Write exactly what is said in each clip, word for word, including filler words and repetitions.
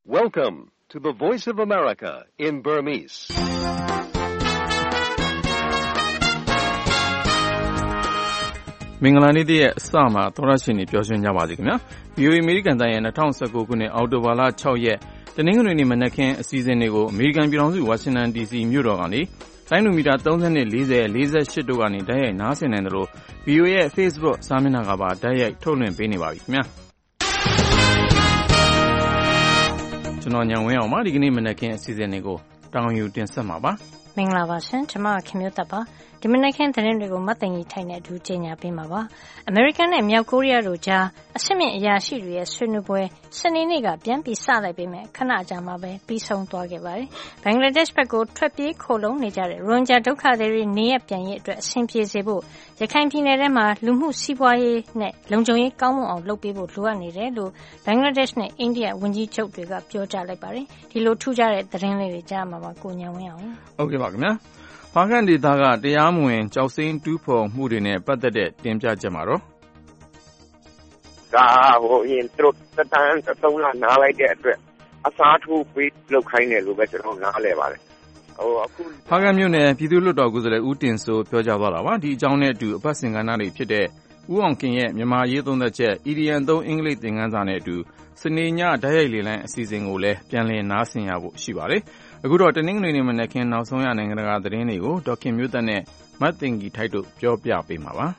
Welcome to the Voice of America in Burmese. ။မင်္ဂလာနေ့ရဲ့အစမှာသောရရှင်တွေပြောရှင်ကြပါစီခင်ဗျာ။ ဗွီအိုအေ အမေရိကန်တိုင်းရဲ့၂၀၁၉ခုနှစ်အောက်တိုဘာလ၆ရက်တနင်္ဂနွေနေ့မနက်ခင်းအစီအစဉ်တွေကိုအမေရိကန်ပြည်ထောင်စုဝါရှင်တန်ဒီစီမြို့တော်ကနေတိုင်းလူမီတာသုံး၀ ၄၀ ၄၈တို့ကနေတိုက်ရိုက်နားဆင်နိုင်တယ်လို့ ဗွီအိုအေရဲ့ Facebook စာမျက်နှာကပါတိုက်ရိုက်ထုတ်လွှင့်ပေးနေပါပြီခင်ဗျာ။ကျွန်တော်ညံဝင်းအောင်ပါဒီကနေ့မနက်ခင်းအစီအစဉ်တွေကိုတောင်းယူတင်ဆက်မှာပါ။မင်္ဂလာပါရှင်ကျွန်မခင်မျိုးသက်ပါဒီမနက်ခင်းသတင်းတွေကိုမတ်သိင်ကြီးထိုင်တဲ့အတူကြေညာပေးမှာပါအမေရိကန်နဲ့မြောက်ကိုရီးယားတို့ကြားအဆင့်မြင့်အရာရှိတွေရဲ့ဆွေးနွေးပွဲစနေနေ့ကပြန်ပြီးစလိုက်ပေမဲ့ခဏကြာမှပဲပြီးဆုံးသွားခဲ့ပါတယ်ဘင်္ဂလားဒေ့ရှ်ဘက်ကိုထွက်ပြေးခိုလုံနေကြတဲ့ရိုဟင်ဂျာဒုက္ခသည်တွေနေရပ်ပြန်ရေးအတွက်အဆင်ပြေစေဖို့ရခိုင်ပြည်နယ်ထဲမှာလူမှုစီးပွားရေးနဲ့လုံခြုံရေးကောင်းမွန်အောင်လုပ်ပေးဖို့လိုအပ်နေတယ်လို့ဘင်္ဂလားဒေ့ရှ်နဲ့အိန္ဒိယဝန်ကြီးချုပ်တွေကပြောကြားလိုက်ပါတယ်ဒီလိုထူးခြားတဲ့သတင်းလေးတွေကြားမှာပါကိုညံဝင်းအောင်ဟုတ်ကဲ့ပါခင်ဗျာဖားကန်ဒေသကတရားမဝင်ကြောက်စိမ်းတူးဖော်မှုတွေနဲ့ပတ်သက်တဲ့တင်ပြချက်မှာတော့ဒါဟိုရင်တို့တတန်းသုံးလနားလိုက်တဲ့အတွက်အစားထိုးပေးလုပ်ခိုင်းတယ်လို့ပဲကျွန်တော်နားလဲပါတယ်ဟိုအခုဖားကန်မြို့နယ်ပြည်သူ့လွှတ်တော်ကိုယ်စားလှယ်ဦးတင်စိုးပြောကြားသွားတာပါဒီအကြောင်းနဲ့အတူအပတ်စဉ်ကဏ္ဍတွေဖြစ်တဲ့ဦးအောင်ခင်ရဲ့မြန်မာရေးသုံးသက်ချက် E D N သုံးအင်္ဂလိပ်သင်ခန်းစာနဲ့အတူစနေညတိုက်ရိုက်လေလံအစီအစဉ်ကိုလည်းပြန်လည်နားဆင်ရဖို့ရှိပါတယ်အခုတော့တနင်္ဂနွေနေ့မနက်ခင်းနောက်ဆုံးရနိုင်ငံတကာသတင်းတွေကိုဒေါက်ခင်မျိုးသက်နဲ့မတ်တင်ကြီးထိုက်တို့ပြောပြပေးမှာပါ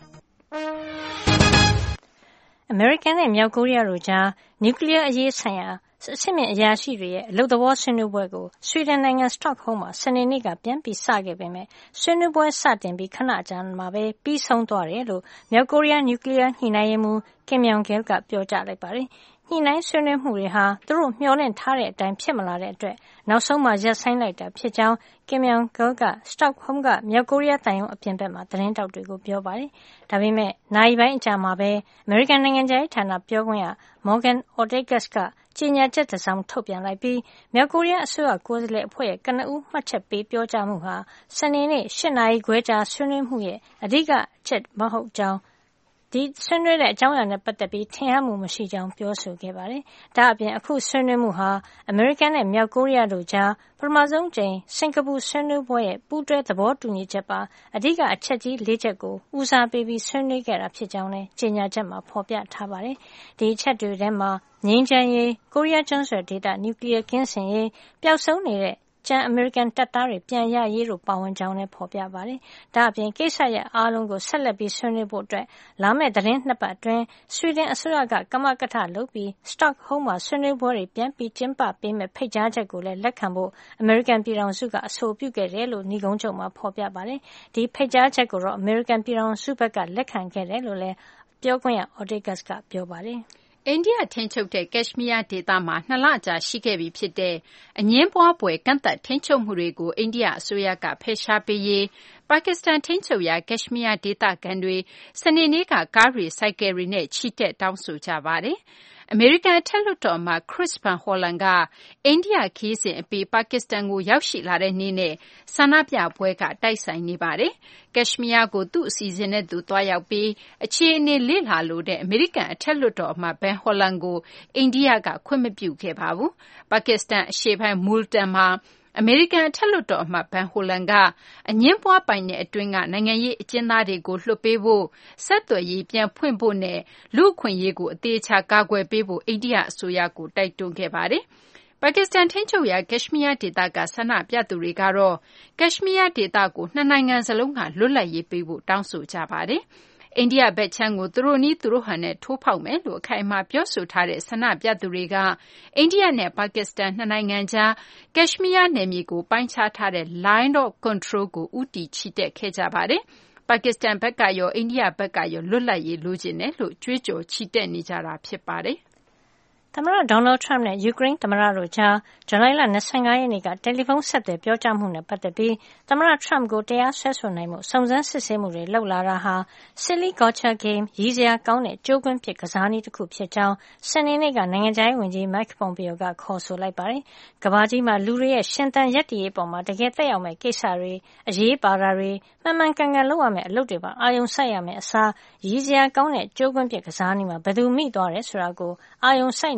အမေရိကန်နဲ့မြောက်ကိုရီးယားတို့ကြားနျူကလ িয়ার အရေးဆိုင်ရာအဆင့်မြင့်အရာရှိတွေရဲ့အလုပ်သဘောဆွေးနွေးပွဲကိုဆွီဒင်နိုင်ငံစတော့ဟုမ်းမှာစနေနေ့ကပြန်ပြီးစခဲ့ပေမဲ့ဆွေးနွေးပွဲစတင်ပြီးခဏကြာမှာပဲပြီးဆုံးသွားတယ်လို့မြောက်ကိုရီးယားနျူကလ িয়ার ညှိနှိုင်းရေးမှူးကင်ယောင်ဂဲလ်ကပြောကြားလိုက်ပါတယ်ညှိနှိုင်းဆွေးနွေးမှုတွေဟာသူတို့မျှော်လင့်ထားတဲ့အတိုင်းဖြစ်မလာတဲ့အတွက်နောက်ဆုံးမှရပ်ဆိုင်းလိုက်တာဖြစ်ကြောင်းကင်ယောင်ဂဲလ်ကစတော့ဟုမ်းကမြောက်ကိုရီးယားတန်ယုံအပြင်ဘက်မှာသတင်းတောက်တွေကိုပြောပါတယ်ဒါပေမဲ့နိုင်ပိုင်းအကြာမှာပဲအမေရိကန်နိုင်ငံခြားရေးဌာနပြောခွင့်ရ Morgan Ortagus ကကြေညာချက်တစ်စောင်ထုတ်ပြန်လိုက်ပြီးမြောက်ကိုရီးယားအစိုးရကိုယ်စားလှယ်အဖွဲ့ရဲ့ကနဦးမှတ်ချက်ပေးပြောကြားမှုဟာစနေနေ့၈နာရီခွဲကြာဆွေးနွေးမှုရဲ့အဓိကအချက်မဟုတ်ကြောင်းဒီဆွေးနွေးတဲ့အကြောင်းအရာနဲ့ပတ်သက်ပြီးထင်ဟပ်မှုမရှိကြောင်းပြောဆိုခဲ့ပါတယ်။ဒါအပြင်အခုဆွေးနွေးမှုဟာအမေရိကန်နဲ့မြောက်ကိုရီးယားတို့ကြားပထမဆုံးကြိမ်စင်ကာပူဆွေးနွေးပွဲရဲ့ပူးတွဲသဘောတူညီချက်ပါအဓိကအချက်ကြီး၄ချက်ကိုဦးစားပေးပြီးဆွေးနွေးခဲ့တာဖြစ်ကြောင်းလည်းကြေညာချက်မှာဖော်ပြထားပါတယ်။ဒီအချက်တွေထဲမှာငြိမ်းချမ်းရေးကိုရီးယားကျွန်းဆွယ်ဒေသနျူကလ িয়ার ကင်းစင်ရေးပျောက်ဆုံးနေတဲ့ကျန်အမေရိကန်တပ်သားတွေပြန်ရရေးတို့ပါဝင်ကြောင်းလည်းဖော်ပြပါတယ်။ဒါအပြင်ကိစ္စရပ်အားလုံးကိုဆက်လက်ပြီးဆွေးနွေးဖို့အတွက်လာမယ့်သတင်းနှစ်ပတ်အတွင်းဆွီဒင်အစိုးရကကမကထလုပ်ပြီးစတော့ဟုမ်းမှာဆွေးနွေးပွဲတွေပြန်ပြီးကျင်းပပေးမယ့်ဖိတ်ကြားချက်ကိုလည်းလက်ခံဖို့အမေရိကန်ပြည်ထောင်စုကအဆိုပြုခဲ့တယ်လို့ညီကုန်းချုပ်မှာဖော်ပြပါတယ်။ဒီဖိတ်ကြားချက်ကိုတော့အမေရိကန်ပြည်ထောင်စုဘက်ကလက်ခံခဲ့တယ်လို့လည်းပြောခွင့်ရ Ortagus ကပြောပါတယ်။အိန္ဒိယထိန်းချုပ်တဲ့ကက်ရှ်မီးယားဒေသမှာနှစ်လကြာရှိခဲ့ပြီဖြစ်တဲ့အငြင်းပွားဖွယ်ကန့်သတ်ထိန်းချုပ်မှုတွေကိုအိန္ဒိယအစိုးရကဖယ်ရှားပေးရေးပါကစ္စတန်ထိန်းချုပ်ရာကက်ရှ်မီးယားဒေသခံတွေစနေနေ့ကကားတွေဆိုင်ကယ်တွေနဲ့ချီတက်တောင်းဆိုကြပါတယ်။အမေရိကန်အထက်လွှတ်တော်အမတ် Chris Van Hollen ကအိန္ဒိယခရီးစဉ်အပြီးပါကစ္စတန်ကိုရောက်ရှိလာတဲ့နေ့နဲ့ဆန္ဒပြပွဲကတိုက်ဆိုင်နေပါတယ်။ကက်ရှ်မီးယားကိုသူ့အစီအစဉ်နဲ့သူသွားရောက်ပြီးအခြေအနေလေ့လာလိုတဲ့အမေရိကန်အထက်လွှတ်တော်အမတ် Van Hollen ကိုအိန္ဒိယကခွင့်မပြုခဲ့ပါဘူး။ပါကစ္စတန်အရှေ့ပိုင်းမူလတန်မှာအမေရိကန်အထက်လွှတ်တော်အမတ် Van Hollen ကအငြင်းပွားပိုင်တဲ့အတွင်းကနိုင်ငံရေးအကျဉ်းသားတွေကိုလွှတ်ပေးဖို့ဆက်သွယ်ရေးပြန်ဖွင့်ဖို့နဲ့လူ့အခွင့်အရေးကိုအသေးချာကာကွယ်ပေးဖို့အိန္ဒိယအစိုးရကိုတိုက်တွန်းခဲ့ပါတယ်။ပါကစ္စတန်ထိန်းချုပ်ရာကက်ရှ်မီးယားဒေသကဆန္ဒပြသူတွေကတော့ကက်ရှ်မီးယားဒေသကိုနှစ်နိုင်ငံစလုံးကလွတ်လပ်ရေးပေးဖို့တောင်းဆိုကြပါတယ်။အိန္ဒိယဘက်ခြမ်းကိုသူတို့နည်းသူတို့ဟန်နဲ့ထိုးဖောက်မယ်လို့အခိုင်အမာပြောဆိုထားတဲ့ဆန္ဒပြသူတွေကအိန္ဒိယနဲ့ပါကစ္စတန်နှစ်နိုင်ငံကြားကက်ရှ်မီးယားနယ်မြေကိုပိုင်းခြားထားတဲ့ Line of Control ကိုဦးတည်ချီတက်ခဲ့ကြပါတယ်။ပါကစ္စတန်ဘက်ကရောအိန္ဒိယဘက်ကရောလွတ်လပ်ရေးလိုချင်တယ်လို့ကြွေးကြော်ချီတက်နေကြတာဖြစ်ပါတယ်။သမ္မတဒေါ်နယ်ထရမ့်နဲ့ယူကရိန်းသမ္မတတို့ကြားဇူလိုင်လ၂၅ရက်နေ့ကတယ်လီဖုန်းဆက်သွယ်ပြောကြားမှုနဲ့ပတ်သက်ပြီးသမ္မတထရမ့်ကိုတရားစွဲဆိုနိုင်မှုစုံစမ်းစစ်ဆေးမှုတွေလုပ်လာတာဟာ Silly Gotcha Game ရည်စရာကောင်းတဲ့ကြိုးကွင်းပစ်ကစားနည်းတစ်ခုဖြစ်ကြောင်းစနေနေ့ကနိုင်ငံခြားရေးဝန်ကြီး Mike Pompeo ကခေါ်ဆိုလိုက်ပါတယ်။ကမ္ဘာကြီးမှာလူတွေရဲ့ရှင်သန်ရပ်တည်ရေးပေါ်မှာတကယ်သက်ရောက်မယ့်ကိစ္စတွေအရေးပါတာတွေမှန်မှန်ကန်ကန်လုပ်ရမယ့်အလုပ်တွေပါအာရုံစိုက်ရမယ့်အစားရည်စရာကောင်းတဲ့ကြိုးကွင်းပစ်ကစားနည်းမှာဘယ်သူမိသွားတယ်ဆိုတာကိုအာရုံစိုက်နေ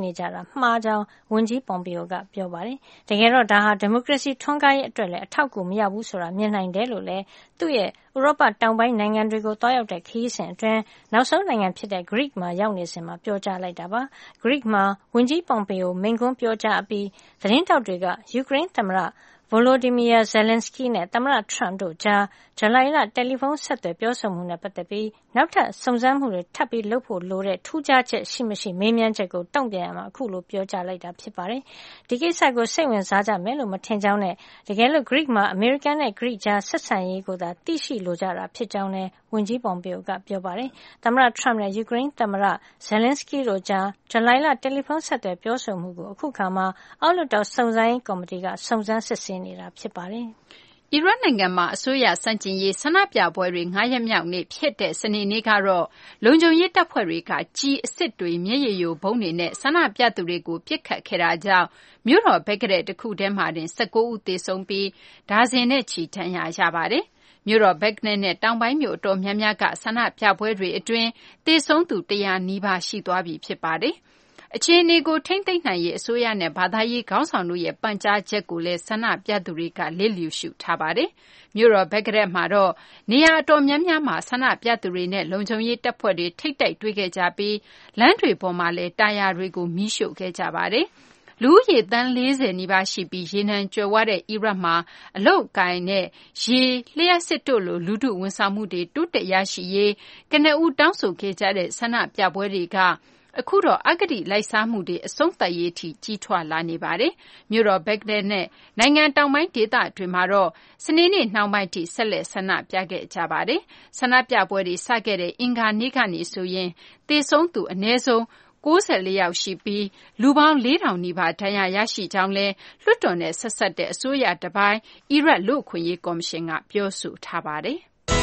နေကြတာမှားကြောင်းဝန်ကြီးပွန်ပီယိုကပြောပါတယ်။တကယ်တော့ဒါဟာဒီမိုကရေစီထွန်းကားရေးအတွက်လည်းအထောက်အကူမရဘူးဆိုတာမြင်နိုင်တယ်လို့လည်းသူ့ရဲ့ဥရောပတောင်ပိုင်းနိုင်ငံတွေကိုသွားရောက်တဲ့ခရီးစဉ်အတွင်းနောက်ဆုံးနိုင်ငံဖြစ်တဲ့ Greek မှာရောက်နေစဉ်မှာပြောကြားလိုက်တာပါ။ Greek မှာဝန်ကြီးပွန်ပီယိုမိန့်ခွန်းပြောကြားအပြီးသတင်းထောက်တွေကယူကရိန်းသမ္မတVolodymyr Zelensky နဲ့သမ္မတ Trump တို့ကြားဇူလိုင်လတယ်လီဖုန်းဆက်သွယ်ပြောဆိုမှုနဲ့ပတ်သက်ပြီးနောက်ထပ်စုံစမ်းမှုတွေထပ်ပြီးလုပ်ဖို့လိုတဲ့ထူးခြားချက်ရှိမရှိမေးမြန်းချက်ကိုတုံ့ပြန်ရမှာအခုလိုပြောကြားလိုက်တာဖြစ်ပါတယ်။ဒီကိစ္စကိုစိတ်ဝင်စားကြမယ်လို့မထင်ကြောင်းနဲ့တကယ်လို့ Greek မှာ American နဲ့ Greek ကြားဆက်ဆံရေးကိုသာသိရှိလိုကြတာဖြစ်ကြောင်းလည်းဝန်ကြီးပွန်ပီယိုကပြောပါတယ်။သမ္မတ Trump နဲ့ယူကရိန်းသမ္မတ Zelensky တို့ကြားဇူလိုင်လတယ်လီဖုန်းဆက်သွယ်ပြောဆိုမှုကိုအခုခါမှာအောက်လွှတ်တော်စုံစမ်းရေးကော်မတီကစုံစမ်းစစ်ဆေးနေတာဖြစ်ပါတယ်။အီရတ်နိုင်ငံမှာအစိုးရဆန့်ကျင်ရေးဆန္ဒပြပွဲတွေငါးရက်မြောက်နေ့ဖြစ်တဲ့စနေနေ့ကတော့လုံခြုံရေးတပ်ဖွဲ့တွေကကျည်အစစ်တွေမျက်ရည်ယိုဗုံးတွေနဲ့ဆန္ဒပြသူတွေကိုပစ်ခတ်ခဲ့တာကြောင့်မြို့တော်ဘဂ္ဂဒက်တခုထဲမှာတင်၁၉ဦးသေဆုံးပြီးဒါဇင်နဲ့ချီဒဏ်ရာရပါတယ်။မြို့တော်ဘဂ္ဂဒက်နဲ့တောင်ပိုင်းမြို့အတော်များများကဆန္ဒပြပွဲတွေအတွင်းသေဆုံးသူတရာနီးပါးရှိသွားပြီဖြစ်ပါတယ်။အခြေအနေကိုထိန်းသိမ်းနိုင်ရေးအစိုးရနဲ့ဘာသာရေးခေါင်းဆောင်တို့ရဲ့ပန်ကြားချက်ကိုလည်းဆန္ဒပြသူတွေကလစ်လျူရှုထားပါတယ်။မြို့တော်ဘဂ္ဂဒက်မှာတော့နေရာအတော်များများမှာဆန္ဒပြသူတွေနဲ့လုံခြုံရေးတပ်ဖွဲ့တွေထိပ်တိုက်တွေ့ခဲ့ကြပြီးလမ်းတွေပေါ်မှာလည်းတာယာတွေကိုမီးရှို့ခဲ့ကြပါတယ်။လူဦးရေသန်းလေးဆယ်နီးပါးရှိပြီးရေနံကြွယ်ဝတဲ့အီရတ်မှာအလုပ်အကိုင်နဲ့ရေလျှပ်စစ်တို့လိုလူထုဝန်ဆောင်မှုတွေတိုးတက်ရရှိရေးကနဦးတောင်းဆိုခဲ့ကြတဲ့ဆန္ဒပြပွဲတွေကအခုတော့အဂတိလိုက်စားမှုတွေအဆုံးသတ်ရေးအထိကြီးထွားလာနေပါတယ်။မြို့တော်ဘဂ္ဂဒက်နဲ့နိုင်ငံတောင်ပိုင်းဒေသတွေမှာတော့စနေနေ့နှောင်းပိုင်းထိဆက်လက်ဆန္ဒပြခဲ့ကြပါတယ်။ဆန္ဒပြပွဲတွေစခဲ့တဲ့အင်္ဂါနေ့ကနေဆိုရင်သေဆုံးသူအနည်းဆုံး၉၄ယောက်ရှိပြီးလူပေါင်းလေးထောင်နီးပါးဒဏ်ရာရရှိကြောင်းလည်းလွှတ်တော်နဲ့ဆက်စပ်တဲ့အစိုးရတပိုင်းအီရတ်လူ့အခွင့်အရေးကော်မရှင်ကပြောဆိုထားပါတယ်။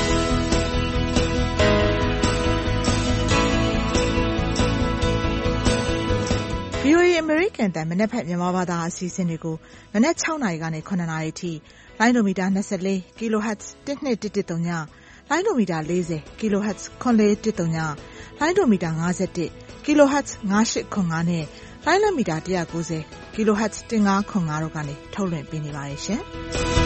ဗွီအိုအေ American တန်မနက်ဖက်မြန်မာဘာသာအစီအစဉ်တွေကိုမနက်၆နာရီကနေ၇နာရီထိလိုင်းဒိုမီတာ၂၄ kHz တစ်နှစ်တစ်တစ်သုံးညလိုင်းဒိုမီတာ၄၀ kHz ခွန်လေးတစ်သုံးညလိုင်းဒိုမီတာ၅၁ kHz ၅၈ခွန်၅နဲ့လိုင်းလမီတာ၁၉၀ kHz ၁၅ခွန်၅တို့ကနေထုတ်လွှင့်ပေးနေပါတယ်ရှင်။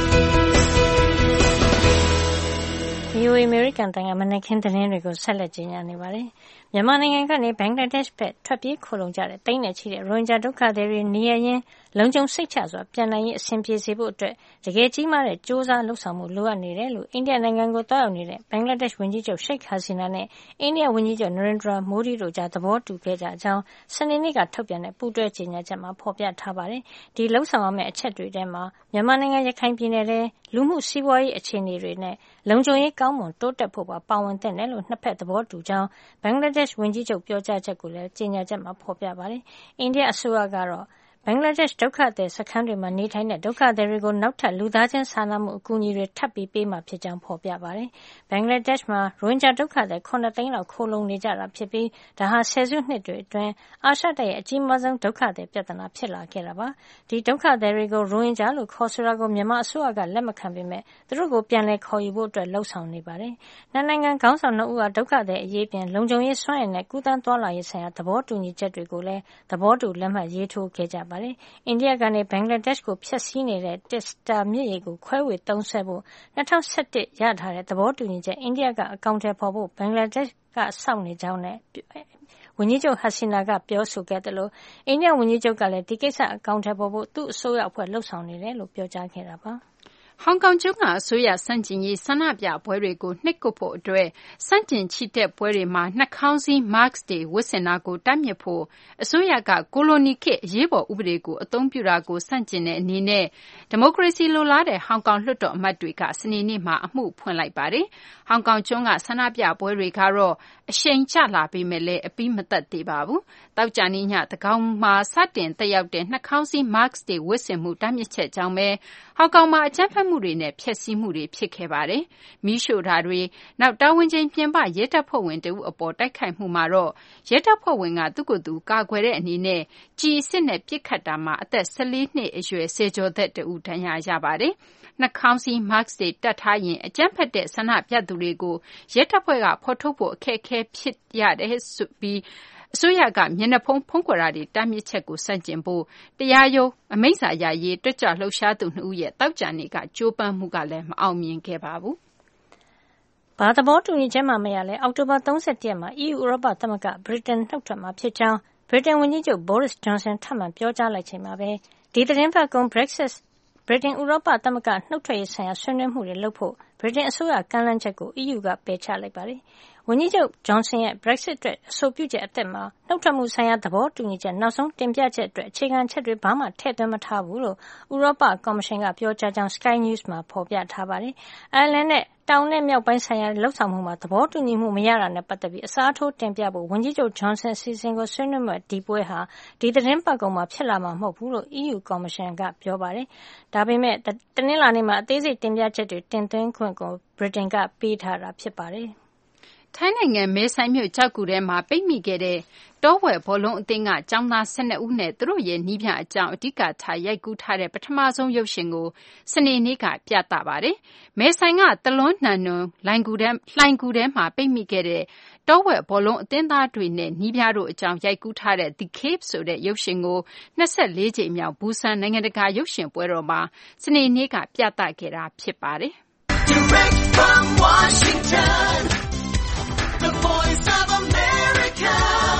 ဗွီအိုအေ American တန်ကမနက်ခင်းသတင်းတွေကိုဆက်လက်ကြီးညာနေပါတယ်။မြန်မာနိုင်ငံကနေဘင်္ဂလားဒေ့ရှ်ဘက်ထွက်ပြေးခိုလုံကြတဲ့တိန်းနဲ့ချီတဲ့ရိုဟင်ဂျာဒုက္ခသည်တွေနေရရင်လုံခြုံစိတ်ချစွာပြန်နိုင်ရေးအဆင်ပြေစေဖို့အတွက်တကယ်ကြီးမားတဲ့စ조사လှုပ်ဆောင်မှုလိုအပ်နေတယ်လို့အိန္ဒိယနိုင်ငံကိုတောက်ရောက်နေတဲ့ဘင်္ဂလားဒေ့ရှ်ဝန်ကြီးချုပ်ရှိတ်ဟာစီနာနဲ့အိန္ဒိယဝန်ကြီးချုပ်နရင်ဒရာမိုဒီတို့ကြားသဘောတူခဲ့ကြကြောင်းစနေနေ့ကထုတ်ပြန်တဲ့ပူးတွဲကြေညာချက်မှာဖော်ပြထားပါတယ်။ဒီလှုပ်ဆောင်ရမယ့်အချက်တွေထဲမှာမြန်မာနိုင်ငံရခိုင်ပြည်နယ်ထဲလူမှုစီးပွားရေးအခြေအနေတွေနဲ့လုံခြုံရေးကောင်းမွန်တိုးတက်ဖို့ပါပါဝင်တဲ့နယ်လို့နှစ်ဖက်သဘောတူကြောင်းဘင်္ဂလားဒေ့ရှ်ဝန်ကြီးချုပ်ပြောကြားချက်ကိုလည်းကြေညာချက်မှာဖော်ပြပါတယ်။အိန္ဒိယအစိုးရကတော့ဘင်္ဂလားဒေ့ရှ်ဒုက္ခသည်စခန်းတွေမှာနေထိုင်တဲ့ဒုက္ခသည်တွေကိုနောက်ထပ်လူသားချင်းစာနာမှုအကူအညီတွေထပ်ပြီးပေးမှာဖြစ်ကြောင်းဖော်ပြပါတယ်။ဘင်္ဂလားဒေ့ရှ်မှာရိုဟင်ဂျာဒုက္ခသည်ခုနှစ်သိန်းလောက်ခိုလုံနေကြတာဖြစ်ပြီးဒါဟာဆယ်စုနှစ်တွေအတွင်းအာရှတိုက်ရဲ့အကြီးမားဆုံးဒုက္ခသည်ပြဿနာဖြစ်လာခဲ့တာပါ။ဒီဒုက္ခသည်တွေကိုရိုဟင်ဂျာလို့ခေါ်ဆိုတာကိုမြန်မာအစိုးရကလက်မခံပေမဲ့သူတို့ကိုပြန်လည်ခေါ်ယူဖို့အတွက်လှုံ့ဆော်နေပါတယ်။နှစ်နိုင်ငံခေါင်းဆောင်နှစ်ဦးကဒုက္ခသည်အရေးပြင်လုံခြုံရေးစွမ်းရည်နဲ့ကုသန်းသွားလာရေးဆိုင်ရာသဘောတူညီချက်တွေကိုလည်းသဘောတူလက်မှတ်ရေးထိုးခဲ့ကြပါတယ်။အိန္ဒိယကနေဘင်္ဂလားဒေ့ရှ်ကိုဖျက်ဆီးနေတဲ့တစ်စတာမြစ်ရေကိုခွဲဝေသုံးစွဲဖို့၂၀၁၁ရထားတဲ့သဘောတူညီချက်အိန္ဒိယကအကောင့်ထဲပေါ်ဖို့ဘင်္ဂလားဒေ့ရှ်ကစောင့်နေကြောင်းနဲ့ဝန်ကြီးချုပ်ဟာစီနာကပြောဆိုခဲ့တယ်လို့အိန္ဒိယဝန်ကြီးချုပ်ကလည်းဒီကိစ္စအကောင့်ထဲပေါ်ဖို့သူ့အစိုးရအဖွဲ့လှုပ်ဆောင်နေတယ်လို့ပြောကြားခဲ့တာပါ။ဟောင်ကောင်ကျွန်းကအစိုးရဆန့်ကျင်ရေးဆန္ဒပြပွဲတွေကိုနှိပ်ကွပ်ဖို့အတွက်ဆန့်ကျင်ချီတက်ပွဲတွေမှာနှာခေါင်းစည်း mask တွေဝတ်ဆင်တာကိုတားမြစ်ဖို့အစိုးရကကိုလိုနီခေတ်အရေးပေါ်ဥပဒေကိုအသုံးပြုတာကိုဆန့်ကျင်တဲ့အနေနဲ့ဒီမိုကရေစီလိုလားတဲ့ဟောင်ကောင်လွှတ်တော်အမတ်တွေကစနေနေ့မှာအမှုဖွင့်လိုက်ပါတယ်။ဟောင်ကောင်ကျွန်းကဆန္ဒပြပွဲတွေကတော့အရှိန်ကျလာပေမဲ့လည်းအပြီးမသတ်သေးပါဘူး။တောက်ကြနေ့ညသန်းခေါင်မှာစတင်တက်ရောက်တဲ့နှာခေါင်းစည်း mask တွေဝတ်ဆင်မှုတားမြစ်ချက်ကြောင့်ပဲဟောင်ကောင်မှာအကြမ်းဖက်မှုတွေနဲ့ဖျက်ဆီးမှုတွေဖြစ်ခဲ့ပါတယ်။မီးရှို့တာတွေနောက်တာဝန်ချိန်ပြင်ပရဲတပ်ဖွဲ့ဝင်တဦးအပေါ်တိုက်ခိုက်မှုမှာတော့ရဲတပ်ဖွဲ့ဝင်ကသူ့ကိုယ်သူကာကွယ်တဲ့အနေနဲ့ကျည်အစစ်နဲ့ပစ်ခတ်တာမှာအသက်၁၄နှစ်အရွယ်ဆယ်ကျော်သက်တဦးဒဏ်ရာရပါတယ်။နှာခေါင်းစည်း mask တွေတပ်ထားရင်အကြမ်းဖက်တဲ့ဆန္ဒပြသူတွေကိုရဲတပ်ဖွဲ့ကဖော်ထုတ်ဖို့အခက်အခဲဖြစ်ရတယ်ဆိုပြီးအစိုးရကမျက်နှာဖုံးဖုံးကွယ်တာတွေတားမြစ်ချက်ကိုဆန့်ကျင်ဖို့တရားရုံးအမိန့်စာရရေးတွက်ကြွလှုပ်ရှားသူနှစ်ဦးရဲ့တောက်ကြနေကကြိုးပမ်းမှုကလည်းမအောင်မြင်ခဲ့ပါဘူး။ဘာသဘောတူညီချက်မှမရလဲအောက်တိုဘာ၃၁ရက်မှာ အီးယူ ဥရောပသမဂ္ဂဗြိတိန်နှုတ်ထွက်မှာဖြစ်ကြောင်းဗြိတိန်ဝန်ကြီးချုပ် Boris Johnson ထပ်မံပြောကြားလိုက်ချိန်မှာပဲဒီသတင်းပတ်ကုန် Brexit ဗြိတိန်ဥရောပသမဂ္ဂနှုတ်ထွက်ရေးဆိုင်ရာဆွေးနွေးမှုတွေလုပ်ဖို့ဗြိတိန်အစိုးရကမ်းလှမ်းချက်ကို အီးယူ ကပယ်ချလိုက်ပါတယ်။ဝန်ကြီးချုပ် Johnson ရဲ့ Brexit အတွက်အဆိုပြုချက်အသစ်မှာနှုတ်ထွက်မှုဆိုင်ရာသဘောတူညီချက်နောက်ဆုံးတင်ပြချက်အတွက်အခြေခံချက်တွေဘာမှထည့်သွင်းမထားဘူးလို့ဥရောပကော်မရှင်ကပြောကြားကြောင်း Sky News မှာဖော်ပြထားပါတယ်။အိုင်ယာလန်နဲ့တောင်နဲ့မြောက်ပိုင်းဆိုင်ရာလှုပ်ဆောင်မှုမှာသဘောတူညီမှုမရတာနဲ့ပတ်သက်ပြီးအစားထိုးတင်ပြဖို့ဝန်ကြီးချုပ် Johnson အစီအစဉ်ကိုဆွေးနွေးမယ့်ဒီပွဲဟာဒီသတင်းပတ်ကုန်မှာဖြစ်လာမှာမဟုတ်ဘူးလို့ အီးယူ ကော်မရှင်ကပြောပါတယ်။ဒါပေမဲ့တနင်္လာနေ့မှာအသေးစိတ်တင်ပြချက်တွေတင်သွင်းခွင့်ကိုဗြိတိန်ကပေးထားတာဖြစ်ပါတယ်။ထိုင်းနိုင်ငံမဲဆိုင်မြို့ကျောက်ကူထဲမှာပိတ်မိခဲ့တဲ့တောဝက်ဘောလုံးအသင်းကကျောင်းသား၁၂ဦးနဲ့သူတို့ရဲ့နီးပြအကြောင်းအဓိကထားရိုက်ကူးထားတဲ့ပထမဆုံးရုပ်ရှင်ကိုစနေနေ့ကပြသပါတယ်။မဲဆိုင်ကတလွန်းနှံနွန်လိုင်ကူထဲလှိုင်ကူထဲမှာပိတ်မိခဲ့တဲ့တောဝက်ဘောလုံးအသင်းသားတွေနဲ့နီးပြတို့အကြောင်းရိုက်ကူးထားတဲ့ The Cave ဆိုတဲ့ရုပ်ရှင်ကို၂၄ကြိမ်မြောက်ဘူဆန်နိုင်ငံတကာရုပ်ရှင်ပွဲတော်မှာစနေနေ့ကပြသခဲ့တာဖြစ်ပါတယ်။ Direct from Washington The Voice of America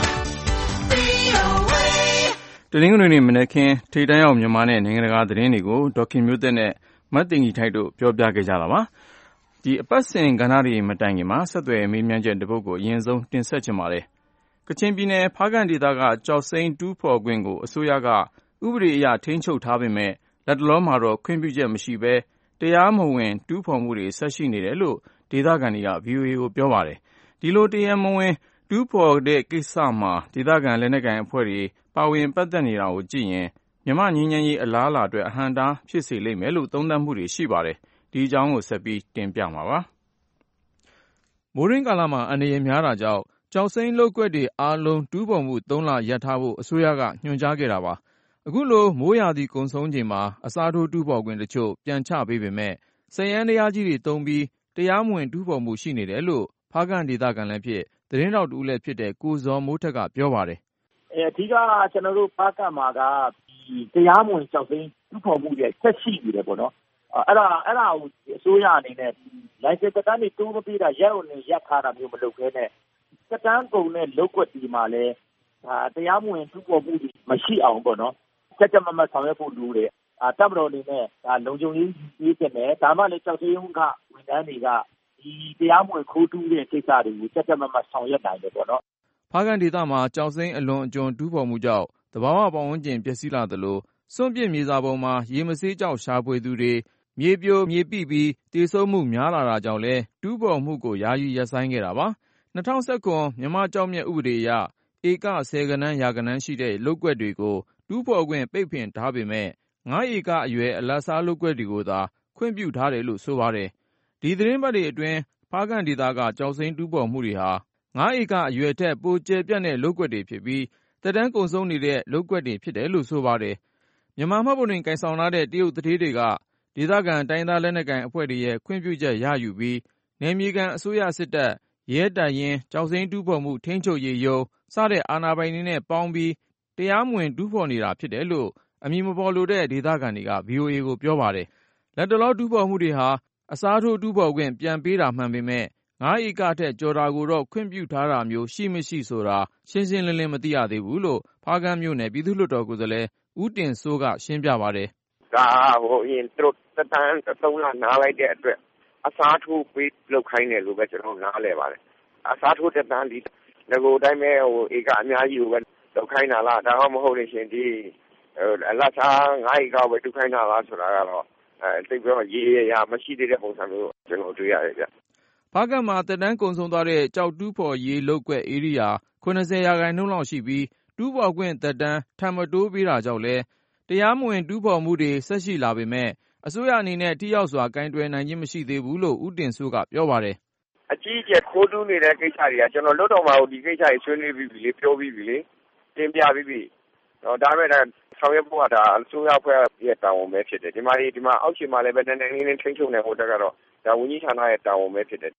တနင်္ဂနွေနေ့မနက်ခင်းထိပ်တန်းရောက်မြန်မာနဲ့နိုင်ငံတကာသတင်းတွေကိုဒေါခင်မျိုးသက်နဲ့မတ်တင်ကြီးထိုက်တို့ပြောပြခဲ့ကြတာပါ။ဒီအပတ်စဉ်ကဏ္ဍတွေမတိုင်ခင်မှာဆက်သွယ်မေးမြန်းချက်တစ်ပုဒ်ကိုအရင်ဆုံးတင်ဆက်ချင်ပါတယ်။ကချင်ပြည်နယ်ဖားကန့်ဒေသကကြောက်စိမ်းတူးဖော်ခွင့်ကိုအစိုးရကဥပဒေအရထိန်းချုပ်ထားပေမဲ့လက်တလောမှာတော့ခွင့်ပြုချက်မရှိဘဲတရားမဝင်တူးဖော်မှုတွေဆက်ရှိနေတယ်လို့ဒေသခံတွေက ဗွီအိုအေ ကိုပြောပါတယ်။ဒီလိုတရားမဝင်တူးဖော်တဲ့ကိစ္စမှာဒေသခံလက်နက်ကိုင်အဖွဲ့တွေပါဝင်ပတ်သက်နေတာကိုကြည့်ရင်မြန်မာငြိမ်းချမ်းရေးအလားအလာအတွက်အဟန့်အတားဖြစ်စေလိမ့်မယ်လို့သုံးသပ်မှုတွေရှိပါတယ်။ဒီအကြောင်းကိုဆက်ပြီးတင်ပြမှာပါ။မိုးရင်းကာလမှာအန္တရာယ်များတာကြောင့်ကျောက်စိမ်းလုပ်ကွက်တွေအားလုံးတူးဖော်မှုသုံးလရပ်ထားဖို့အစိုးရကညွှန်ကြားခဲ့တာပါ။အခုလိုမိုးရာသီကုန်ဆုံးချိန်မှာအစားထိုးတူးဖော်ခွင့်တချို့ပြန်ချပေးပေမဲ့စက်ယန္တရားကြီးတွေသုံးပြီးတရားမဝင်တူးဖော်မှုရှိနေတယ်လို့ဖားကန့်ဒေသခံလည်းဖြစ်သတင်းတောက်တူလည်းဖြစ်တဲ့ကိုဇော်မိုးထက်ကပြောပါတယ်။အဲအဓိကကျွန်တော်တို့ဖားကန့်မှာကဒီတရားမဝင်ကျောက်စိမ်းတူးဖော်မှုတွေဆက်ရှိနေတယ်ပေါ့နော်။အဲ့ဒါအဲ့ဒါကိုအစိုးရအနေနဲ့လိုင်စင်သက်တမ်းတွေတိုးမပေးတာရက်ဝင်ရက်ထားတာမျိုးမလုပ်ခဲနဲ့သက်တမ်းကုန်တဲ့လုပ်ကွက်ဒီမှာလည်းဒါတရားမဝင်တူးဖော်မှုတွေမရှိအောင်ပေါ့နော်။စက်ကြမမဆောင်ရွက်ဖို့လိုတယ်။အာတပ်မတော်အနေနဲ့ဒါလုံခြုံရေးရေးတင်တယ်ဒါမှလည်းကျောက်စိမ်းကဝန်ထမ်းတွေကဒီတရားမဝင်ခိုးတူးတဲ့ကိစ္စတွေကိုစက်ကြမမဆောင်ရွက်နိုင်တယ်ပေါ့နော်။ဖားကန့်ဒေသမှာကျောက်စိမ်းအလွန်အကျွံတူးဖော်မှုကြောင့်သဘာဝပတ်ဝန်းကျင်ပျက်စီးလာသလိုစွန့်ပစ်မြေစာပုံမှာရေမဆေးကျောက်ရှာဖွေသူတွေမြေပြိုမြေပိပြီးသေဆုံးမှုများလာတာကြောင့်လဲတူးဖော်မှုကိုယာယီရပ်ဆိုင်းခဲ့တာပါ။၂၀၁၇မြန်မာကျောက်မျက်ဥပဒေအရဧကဆယ်ဂဏန်းရာဂဏန်းရှိတဲ့လုပ်ကွက်တွေကိုတူးဖော်ခွင့်ပိတ်ပင်ထားပေမဲ့ငါးဧကအရွယ်အလတ်စားလုပ်ကွက်တွေကိုသာခွင့်ပြုထားတယ်လို့ဆိုပါတယ်။ဒီသတင်းပတ်တွေအတွင်းဖားကန့်ဒေသကကျောက်စိမ်းတူးဖော်မှုတွေဟာငါးဧကအရွယ်ထက်ပိုကျယ်ပြန့်တဲ့လုပ်ကွက်တွေဖြစ်ပြီးသက်တမ်းကုန်ဆုံးနေတဲ့လုပ်ကွက်တွေဖြစ်တယ်လို့ဆိုပါတယ်။မြန်မာမှတ်ပုံတင်ကိုင်ဆောင်ထားတဲ့တရုတ်သူဌေးတွေကဒေသခံတိုင်းသားလက်နက်ကိုင်အဖွဲ့တွေရဲ့ခွင့်ပြုချက်ရယူပြီးနယ်မြေခံအစိုးရစစ်တပ်ရဲတပ်ရင်းကျောက်စိမ်းတူးဖော်မှုထိန်းချုပ်ရေးရုံးစတဲ့အာဏာပိုင်တွေနဲ့ပေါင်းပြီးတရားမဝင်တူးဖော်နေတာဖြစ်တယ်လို့အမည်မဖော်လိုတဲ့ဒေသခံတွေက ဗွီအိုအေ ကိုပြောပါတယ်။လက်တလောတူးဖော်မှုတွေဟာအစားထိုးတူးဖော်ခွင့်ပြန်ပေးတာမှန်ပေမဲ့ငါးဧကထက်ကျော်တာကိုတော့ခွင့်ပြုထားတာမျိုးရှိမရှိဆိုတာရှင်းရှင်းလင်းလင်းမသိရသေးဘူးလို့ဖားကန့်မြို့နယ်ပြည်သူ့လွှတ်တော်ကိုယ်စားလှယ်ဦးတင်စိုးကရှင်းပြပါတယ်။ဒါဟိုရင်တို့သက်တမ်းသုံးလနားလိုက်တဲ့အတွက်အစားထိုးပေးလုပ်ခိုင်းတယ်လို့ပဲကျွန်တော်နားလဲပါတယ်။အစားထိုးသက်တမ်းဒီငကိုအတိုင်းပဲဟိုဧကအများကြီးကိုပဲလုပ်ခိုင်းတာလားဒါမှမဟုတ်လို့ရှင်ဒီအလတ်စားငါးဧကပဲတူခိုင်းတာလားဆိုတာကတော့အဲသိပြီးတော့ရေးရမရှိသေးတဲ့ပုံစံမျိုးကျွန်တော်တွေ့ရတယ်ဗျ။ဖားကန့်မှာသက်တမ်းကုန်ဆုံးသွားတဲ့ကျောက်တူးဖော်ရေးလုပ်ကွက်ဧရိယာ၇၀ရာခိုင်နှုန်းလောက်ရှိပြီးတူးဖော်ခွင့်သက်တမ်းထပ်မတိုးပေးတာကြောင့်လဲတရားမဝင်တူးဖော်မှုတွေဆက်ရှိလာပေမဲ့အစိုးရအနေနဲ့ထိရောက်စွာကင်တွယ်နိုင်ခြင်းမရှိသေးဘူးလို့ဦးတင်စိုးကပြောပါတယ်။အကြီးအကျယ်ခိုးတူးနေတဲ့ကိစ္စတွေကကျွန်တော်လွတ်တော်မှာဒီကိစ္စတွေဆွေးနွေးပြီးပြီလေပြောပြီးပြီလေတင်ပြပြီးပြီ။တော့ဒါပေမဲ့ဆောင်ရွက်ဖို့ကဒါအစိုးရဖွဲ့ရဲ့တာဝန်ပဲဖြစ်တယ်ဒီမှာဒီမှာအောက်ခြေမှာလည်းပဲတန်းတန်းလေးလေးထိန်းချုပ်နေဖို့တက်ကတော့ဒါဝန်ကြီးဌာနရဲ့တာဝန်ပဲဖြစ်တယ်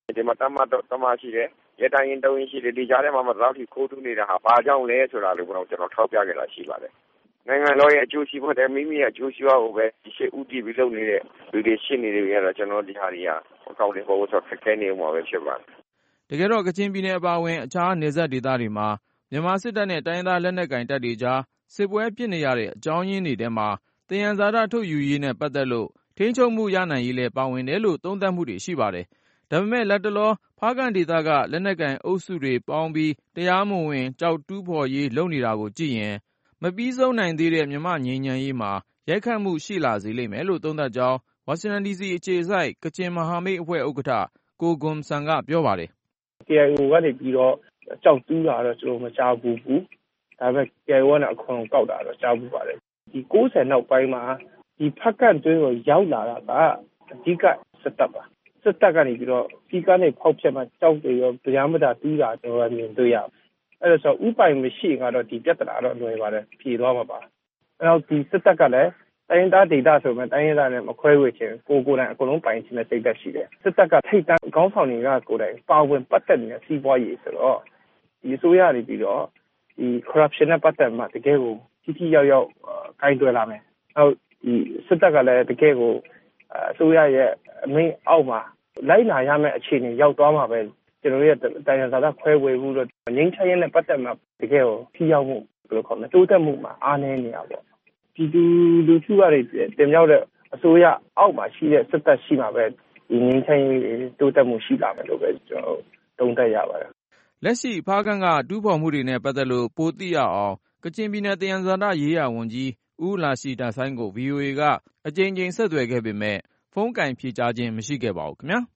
ဒီမှာတမတ်တမရှိတယ်ရတိုင်းရင်တုံးရင်ရှိတယ်ဒီကြားထဲမှာမတော့ထိခိုးတူးနေတာဟာဘာကြောင့်လဲဆိုတာလို့ကျွန်တော်ထောက်ပြခဲ့တာရှိပါတယ်နိုင်ငံတော်ရဲ့အကျိုးစီးပွားတဲ့မိမိရဲ့အကျိုးစီးပွားကိုပဲရှေ့ဦးတည်ပြီးလုပ်နေတဲ့လူတွေရှိနေတယ်ရတော့ကျွန်တော်ဒီဟာတွေကအကောင့်တွေပေါ်ဆိုခက်ခဲနေမှာပဲဖြစ်ပါတယ်တကယ်တော့ကချင်ပြည်နယ်အပါအဝင်အခြားနယ်စပ်ဒေသတွေမှာမြန်မာစစ်တပ်နဲ့တိုင်းရင်းသားလက်နက်ကိုင်တပ်တွေကြားစစ်ပွဲဖြစ်နေရတဲ့အကြောင်းရင်းတွေထဲမှာသယံဇာတထုတ်ယူရေးနဲ့ပတ်သက်လို့ထိန်းချုပ်မှုရနိုင်ရေးလည်းပါဝင်တယ်လို့သုံးသပ်မှုတွေရှိပါတယ်။ဒါပေမဲ့လက်တလောဖားကန့်ဒေသကလက်နက်ကိုင်အုပ်စုတွေပေါင်းပြီးတရားမဝင်ကျောက်တူးဖော်ရေးလုပ်နေတာကိုကြည့်ရင်မပြီးဆုံးနိုင်သေးတဲ့မြန်မာငြိမ်းချမ်းရေးမှာရိုက်ခတ်မှုရှိလာစေလိမ့်မယ်လို့သုံးသပ်ကြောင်းဝါရှင်တန်ဒီစီအခြေစိုက်ကချင်မဟာမိတ်အဖွဲ့ဥက္ကဋ္ဌကိုဂွန်ဆန်ကပြောပါတယ်။ K I O ကနေပြီးတော့ကြောက်တူးတာတော့ကျွန်တော်မကြားဘူးဘူး။ဒါပေမဲ့ K I O နဲ့အခွန်ကောက်တာတော့ကြားဘူးပါတယ်။ဒီ၉၀နောက်ပိုင်းမှာဒီဖက်ကန့်တွင်းကိုရောက်လာတာကအဓိကစစ်တပ်ပါ။စစ်တပ်ကနေပြီးတော့ဒီကနေဖောက်ဖျက်မှကြောက်တွေရောတရားမတာတူးတာကျွန်တော်မြင်တွေ့ရ။အဲ့ဒါဆိုဥပိုင်မရှိကတော့ဒီပြဿနာတော့လွယ်ပါတယ်ဖြေသွားမှာပါ။အဲ့တော့ဒီစစ်တပ်ကလည်းတိုင်းသားဒေသဆိုမှတိုင်းသားနဲ့မခွဲဝေချင်ကိုကိုယ်တိုင်အကုန်လုံးပိုင်ချင်တဲ့စိတ်သက်ရှိတယ်စစ်တပ်ကထိတ်တန့်ခေါင်းဆောင်တွေကကိုယ်တိုင်ပါဝင်ပတ်သက်နေတဲ့စီးပွားရေးဆိုတော့ဒီအစိုးရတွေပြီးတော့ဒီ corruption နဲ့ပတ်သက်မှတကယ်ကိုကြီးကြီးရောက်ရောက်ကိုင်းတွယ်လာမယ်ဟုတ်ဒီစစ်တပ်ကလည်းတကယ်ကိုအစိုးရရဲ့အမိန့်အောက်မှာလိုက်နာရမယ့်အခြေအနေရောက်သွားမှာပဲကျွန်တော်ရဲ့တိုင်းသားခွဲဝေမှုတော့ငင်းချရေးနဲ့ပတ်သက်မှတကယ်ကိုထိရောက်မှုဘယ်လိုခေါ်မလဲတိုးတက်မှုမှာအားနည်းနေတာပေါ့ပြည်သူလူထုကတွေတင်မြောက်တဲ့အစိုးရအောက်မှာရှိတဲ့စစ်တပ်ရှိမှာပဲဒီငင်းချင်းတိုးတက်မှုရှိလာမယ်လို့ပဲကျွန်တော်တုံ့တက်ရပါတယ်လက်ရှိဖားကန့်ကတူးဖော်မှုတွေနဲ့ပတ်သက်လို့ပိုသိရအောင်ကချင်ပြည်နယ်သယံဇာတရေးရာဝန်ကြီးဦးလာရှိတာဆိုင်ကို ဗွီအိုအေကအကြိမ်ကြိမ်ဆက်သွယ်ခဲ့ပေမဲ့ဖုန်းကင်ဖြေကြားခြင်းမရှိခဲ့ပါဘူးခင်ဗျာ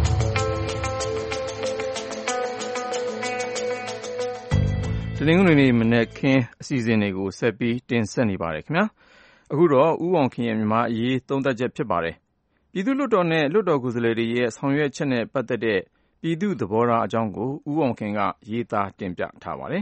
တနင်္ဂနွေနေ့မနက်ခင်းအစီအစဉ်တွေကိုဆက်ပြီးတင်ဆက်နေပါတယ်ခင်ဗျာအခုတော့ဦးအောင်ခင်ရဲ့မြန်မာအရေးသုံးသပ်ချက်ဖြစ်ပါတယ်ပြည်သူ့လွှတ်တော်နဲ့လွှတ်တော်ကိုယ်စားလှယ်တွေရဲ့ဆောင်ရွက်ချက်နဲ့ပတ်သက်တဲ့ပြည်သူ့သဘောထားအကြောင်းကိုဦးအောင်ခင်ကရေးသားတင်ပြထားပါတယ်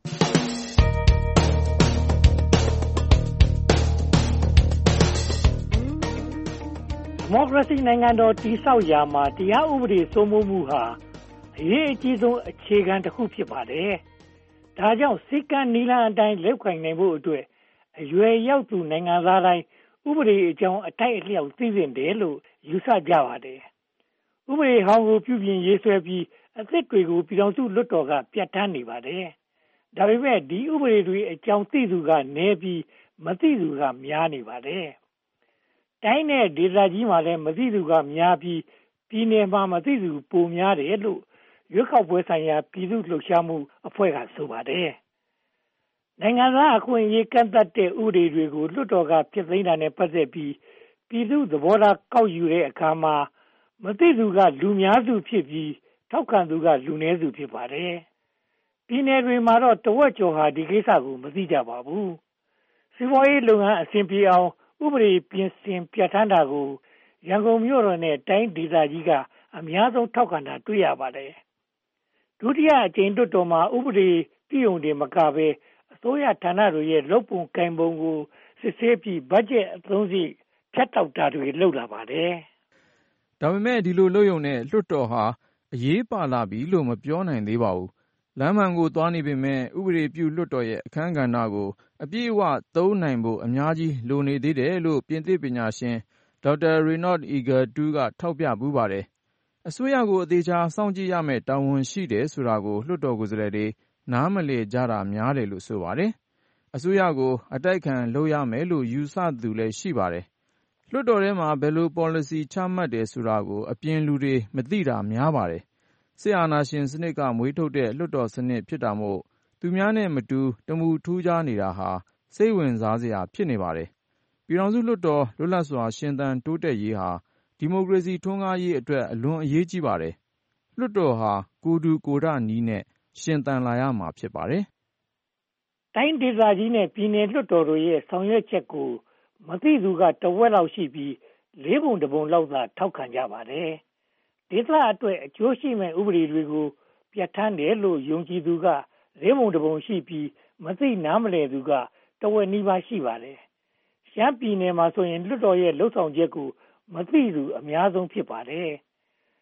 ဒီမိုကရေစီနိုင်ငံတော်တည်ဆောက်ရာမှာတရားဥပဒေစိုးမိုးမှုဟာအရေးအကြီးဆုံးအခြေခံတစ်ခုဖြစ်ပါတယ်ဒါကြောင့်စိတ်ကံနီလန်အတိုင်းလက်ခံနိုင်ဖို့အတွက်အရွယ်ရောက်သူနိုင်ငံသားတိုင်းဥပဒေအကြောင်းအထိုက်အလျောက်သိသင့်တယ်လို့ယူဆကြပါတယ်။ဥပဒေဟောင်းကိုပြုပြင်ရေးဆွဲပြီးအသစ်တွေကိုပြည်ထောင်စုလွှတ်တော်ကပြဋ္ဌာန်းနေပါတယ်။ဒါပေမဲ့ဒီဥပဒေတွေအကြောင်းသိသူကနည်းပြီးမသိသူကများနေပါတယ်။တိုင်းနဲ့ဒေသကြီးမှာလည်းမသိသူကများပြီးပြည်နယ်မှာမသိသူပိုများတယ်လို့ရွေးကောက်ပွဲဆိုင်ရာပြည်သူ့လှုပ်ရှားမှုအဖွဲ့ကဆိုပါတယ်။နိုင်ငံသားအခွင့်အရေးကန့်သတ်တဲ့ဥပဒေတွေကိုလွှတ်တော်ကပြစ်သိမ်းတာနဲ့ပတ်သက်ပြီးပြည်သူ့သဘောထားကောက်ယူတဲ့အခါမှာမသိသူကလူများစုဖြစ်ပြီးထောက်ခံသူကလူနည်းစုဖြစ်ပါတယ်။ပြည်နယ်တွေမှာတော့တဝက်ကျော်ဟာဒီကိစ္စကိုမသိကြပါဘူး။စီးပွားရေးလုပ်ငန်းအဆင်ပြေအောင်ဥပဒေပြင်ဆင်ပြဋ္ဌာန်းတာကိုရန်ကုန်မြို့တော်နဲ့တိုင်းဒေသကြီးကအများဆုံးထောက်ခံတာတွေ့ရပါတယ်။ဒုတိယအကြိမ်လွှတ်တော်မှာဥပဒေပြုံတွေမကဘဲအစိုးရဌာနတွေရဲ့လုပ်ပုံကိုင်ပုံကိုစစ်ဆေးပြီးဘတ်ဂျက်အသုံးစရိတ်ဖြတ်တောက်တာတွေလုပ်လာပါတယ်။ဒါပေမဲ့ဒီလိုလုပ်ရုံနဲ့လွှတ်တော်ဟာအရေးပါလာပြီလို့မပြောနိုင်သေးပါဘူး။လမ်းမှန်ကိုသွားနေပေမဲ့ဥပဒေပြုလွှတ်တော်ရဲ့အခန်းကဏ္ဍကိုအပြည့်အဝသုံးနိုင်ဖို့အများကြီးလိုနေသေးတယ်လို့ပြင်သစ်ပညာရှင်ဒေါက်တာရေနော့အီဂါတူးကထောက်ပြပူးပါတယ်။အစိုးရကိုအသေးချာစောင့်ကြည့်ရမယ့်တာဝန်ရှိတယ်ဆိုတာကိုလွှတ်တော်ကိုယ်စားလှယ်တွေနားမလည်ကြတာများတယ်လို့ဆိုပါတယ်။အစိုးရကိုအတိုက်ခံလုပ်ရမယ်လို့ယူဆသူလည်းရှိပါတယ်။လွှတ်တော်ထဲမှာဘယ်လို policy ချမှတ်တယ်ဆိုတာကိုအပြင်လူတွေမသိတာများပါတယ်။စစ်အာဏာရှင်စနစ်ကမွေးထုတ်တဲ့လွှတ်တော်စနစ်ဖြစ်တာမို့သူများနဲ့မတူတမူထူးခြားနေတာဟာစိတ်ဝင်စားစရာဖြစ်နေပါတယ်။ပြည်ထောင်စုလွှတ်တော်လွတ်လပ်စွာရှင်သန်တိုးတက်ရေးဟာဒီမိုကရေစီထွန်းကားရေးအတွက်အလွန်အရေးကြီးပါတယ်။လွှတ်တော်ဟာကိုယ်တူကိုယ်ထနည်းနဲ့ရှင်သန်လာရမှာဖြစ်ပါတယ်။တိုင်းဒေသကြီးနဲ့ပြည်နယ်လွှတ်တော်တို့ရဲ့ဆောင်ရွက်ချက်ကိုမသိသူကတဝက်လောက်ရှိပြီးလေးပုံတစ်ပုံလောက်သာထောက်ခံကြပါတယ်။ဒေသအတွက်အကျိုးရှိမဲ့ဥပဒေတွေကိုပြဋ္ဌာန်းတယ်လို့ယုံကြည်သူကလေးပုံတစ်ပုံရှိပြီးမသိနားမလည်သူကတဝက်နီးပါးရှိပါတယ်။ရှမ်းပြည်နယ်မှာဆိုရင်လွှတ်တော်ရဲ့လှုပ်ဆောင်ချက်ကိုမသိသူအများဆုံးဖြစ်ပါတယ်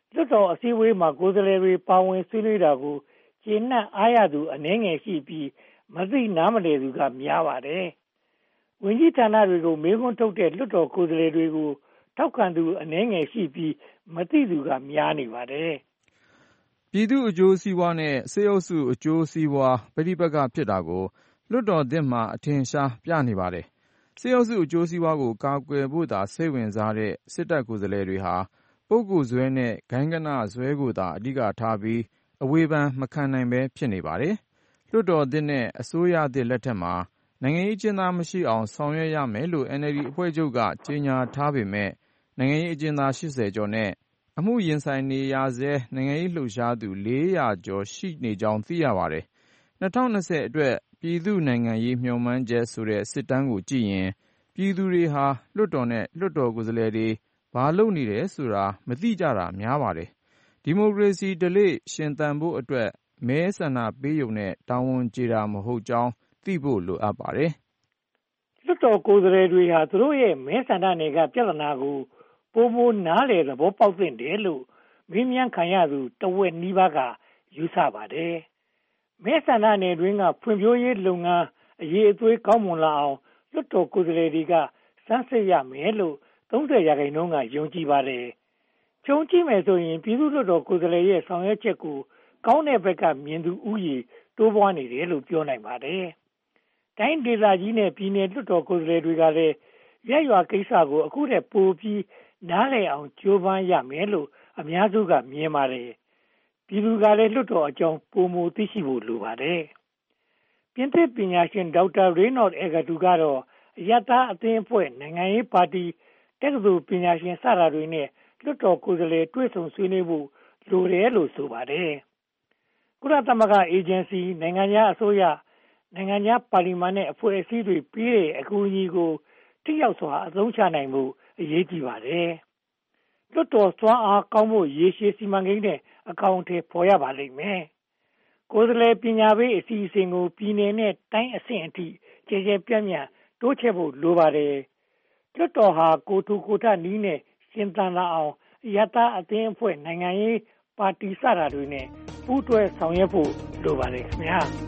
လွှတ်တော်အစည်းအဝေးမှာကိုယ်စားလှယ်တွေပါဝင်ဆွေးနွေးတာကိုကျေနပ်အားရသူအနည်းငယ်ရှိပြီးမသိနားမလည်သူကများပါတယ်။ဝန်ကြီးဌာနတွေကိုမေးခွန်းထုတ်တဲ့လွှတ်တော်ကိုယ်စားလှယ်တွေကိုထောက်ခံသူအနည်းငယ်ရှိပြီးမသိသူကများနေပါတယ်။ပြည်သူ့အကျိုးစီးပွားနဲ့စစ်အုပ်စုအကျိုးစီးပွားပဋိပက္ခဖြစ်တာကိုလွှတ်တော်သစ်မှာအထင်ရှားပြနေပါတယ်။စစ်အုပ်စုအကျိုးစီးပွားကိုကာကွယ်ဖို့သာစိတ်ဝင်စားတဲ့စစ်တပ်ကိုယ်စားလှယ်တွေဟာပုဂ္ဂိုလ်ဇွဲနဲ့ဂိုဏ်းဂဏဇွဲကိုသာအဓိကထားပြီးအဝေဖန်မခံနိုင်ပဲဖြစ်နေပါတယ်။လွှတ်တော်သစ်နဲ့အစိုးရသစ်လက်ထက်မှာနိုင်ငံရေးအကျဉ်းသားမရှိအောင်ဆောင်ရွက်ရမယ်လို့ အန်အယ်လ်ဒီ အဖွဲ့ချုပ်ကကြေညာထားပေမဲ့နိုင်ငံရေးအကျဉ်းသားရှစ်ဆယ်ကျော်နဲ့အမှုရင်ဆိုင်နေရဆဲနိုင်ငံရေးလှုပ်ရှားသူလေးရာကျော်ရှိနေကြောင်းသိရပါတယ်။၂၀၂၀အတွက်ပြည်သူ့နိုင်ငံရေးမျှော်မှန်းချက်ဆိုတဲ့စစ်တမ်းကိုကြည့်ရင်ပြည်သူတွေဟာလွှတ်တော်နဲ့လွှတ်တော်ကိုယ်စားလှယ်တွေဘာလုပ်နေတယ်ဆိုတာမသိကြတာများပါတယ်။ဒီမိုကရေစီဓလေ့ရှင်သန်ဖို့အတွက်မဲဆန္ဒပေးရုံနဲ့တာဝန်ကျေတာမဟုတ်ကြောင်းသိဖို့လိုအပ်ပါတယ်။လွှတ်တော်ကိုယ်စားလှယ်တွေဟာသူတို့ရဲ့မဲဆန္ဒနယ်ကပြဿနာကိုပိုမိုနားလည်သဘောပေါက်သင့်တယ်လို့မေးမြန်းခံရသူတဝက်နီးပါးကယူဆပါတယ်။မဲဆန္ဒနယ်တွင်ကဖွံ့ဖြိုးရေးလုပ်ငန်းအရေးအသွေးကောင်းမွန်လာအောင်လွှတ်တော်ကိုယ်စားလှယ်တွေကစမ်းစစ်ရမယ်လို့သုံးဆယ်ရာခိုင်နှုန်းကယုံကြည်ပါတယ်။ခြုံကြည့်မယ်ဆိုရင်ပြည်သူ့လွှတ်တော်ကိုယ်စားလှယ်ရဲ့ဆောင်ရွက်ချက်ကိုကောင်းတဲ့ဘက်ကမြင်သူဥယျာဉ်တိုးပွားနေတယ်လို့ပြောနိုင်ပါတယ်။တိုင်းဒေသကြီးနဲ့ပြည်내လွှတ်တော်ကိုယ်စားလှယ်တွေကလည်းရက်ရွာကိစ္စကိုအခုတည်းပိုပြီးနားလည်အောင်ကြိုးပမ်းရမယ်လို့အများစုကမြင်ပါတယ်။ပြည်သူကလည်းလွှတ်တော်အကြောင်းပိုမိုသိရှိဖို့လိုပါတယ်။ပြင်သစ်ပညာရှင်ဒေါက်တာရေနော့အဂတူကတော့အယတအသင်းအဖွဲ့နိုင်ငံရေးပါတီတက္ကသိုလ်ပညာရှင်စတာတွေနဲ့လွှတ်တော်ကိုယ်စားလှယ်တွေ့ဆုံဆွေးနွေးဖို့လိုတယ်လို့ဆိုပါတယ်။ကုလသမဂ္ဂအေဂျင်စီနိုင်ငံများအစိုးရနိုင်ငံများပါလီမန်နဲ့အဖွဲ့အစည်းတွေပေးတဲ့အကူအညီကိုထိရောက်စွာအသုံးချနိုင်မှုအရေးကြီးပါတယ်။လွှတ်တော်စွမ်းအားကောင်းဖို့ရေရှည်စီမံကိန်းနဲ့အကောင့်ထဲပေါ်ရပါလိမ့်မယ်။ကိုယ်စားလှယ်ပညာပေးအစီအစဉ်ကိုပြည်내နဲ့တိုင်းအဆင့်အထိကျေကျေပြန့်ပြန့်တိုးချဲ့ဖို့လိုပါတယ်။လွှတ်တော်ဟာကိုထူကိုထနည်းနဲ့ရှင်သန်လာအောင်အယတအသင်းအဖွဲ့နိုင်ငံရေးပါတီစတာတွေနဲ့ပူးတွဲဆောင်ရွက်ဖို့လိုပါတယ်ခင်ဗျာ။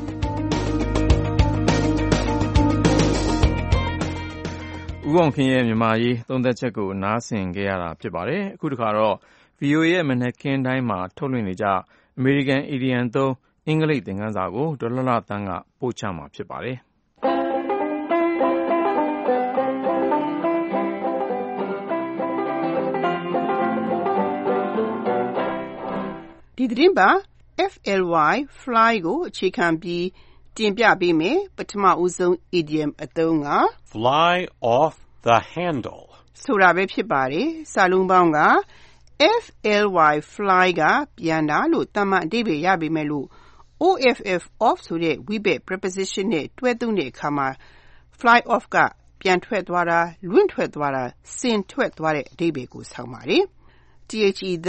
ဦးအောင်ခင်ရဲ့မြန်မာရေးသုံးသက်ချက်ကိုနားဆင်ကြရတာဖြစ်ပါတယ်။အခုတခါတော့ ဗွီအိုအေ ရဲ့မနက်ခင်းတိုင်းမှာထုတ်လွှင့်နေကြအမေရိကန်အီဒီယံသုံးအင်္ဂလိပ်သင်ခန်းစာကိုဒေါ်လှလှသန်းကပို့ချမှာဖြစ်ပါတယ်။ဒီသတင်းပါ F L Y fly ကိုအခြေခံပြီးတင်ပြပေးမယ်ပထမဦးဆုံး idiom အသုံးက fly off the handle ဆိုတာပဲဖြစ်ပါတယ်စာလုံးပေါင်းက F L Y fly ကပြန်တာလို့တမန်အဓိပ္ပာယ်ရပေမဲ့လို့ O F F off ဆိုတဲ့ဝိဘက် preposition နဲ့တွဲသုံးတဲ့အခါမှာ fly off ကပြန်ထွက်သွားတာလွင့်ထွက်သွားတာဆင်ထွက်သွားတဲ့အဓိပ္ပာယ်ကိုဆောင်ပါတယ် The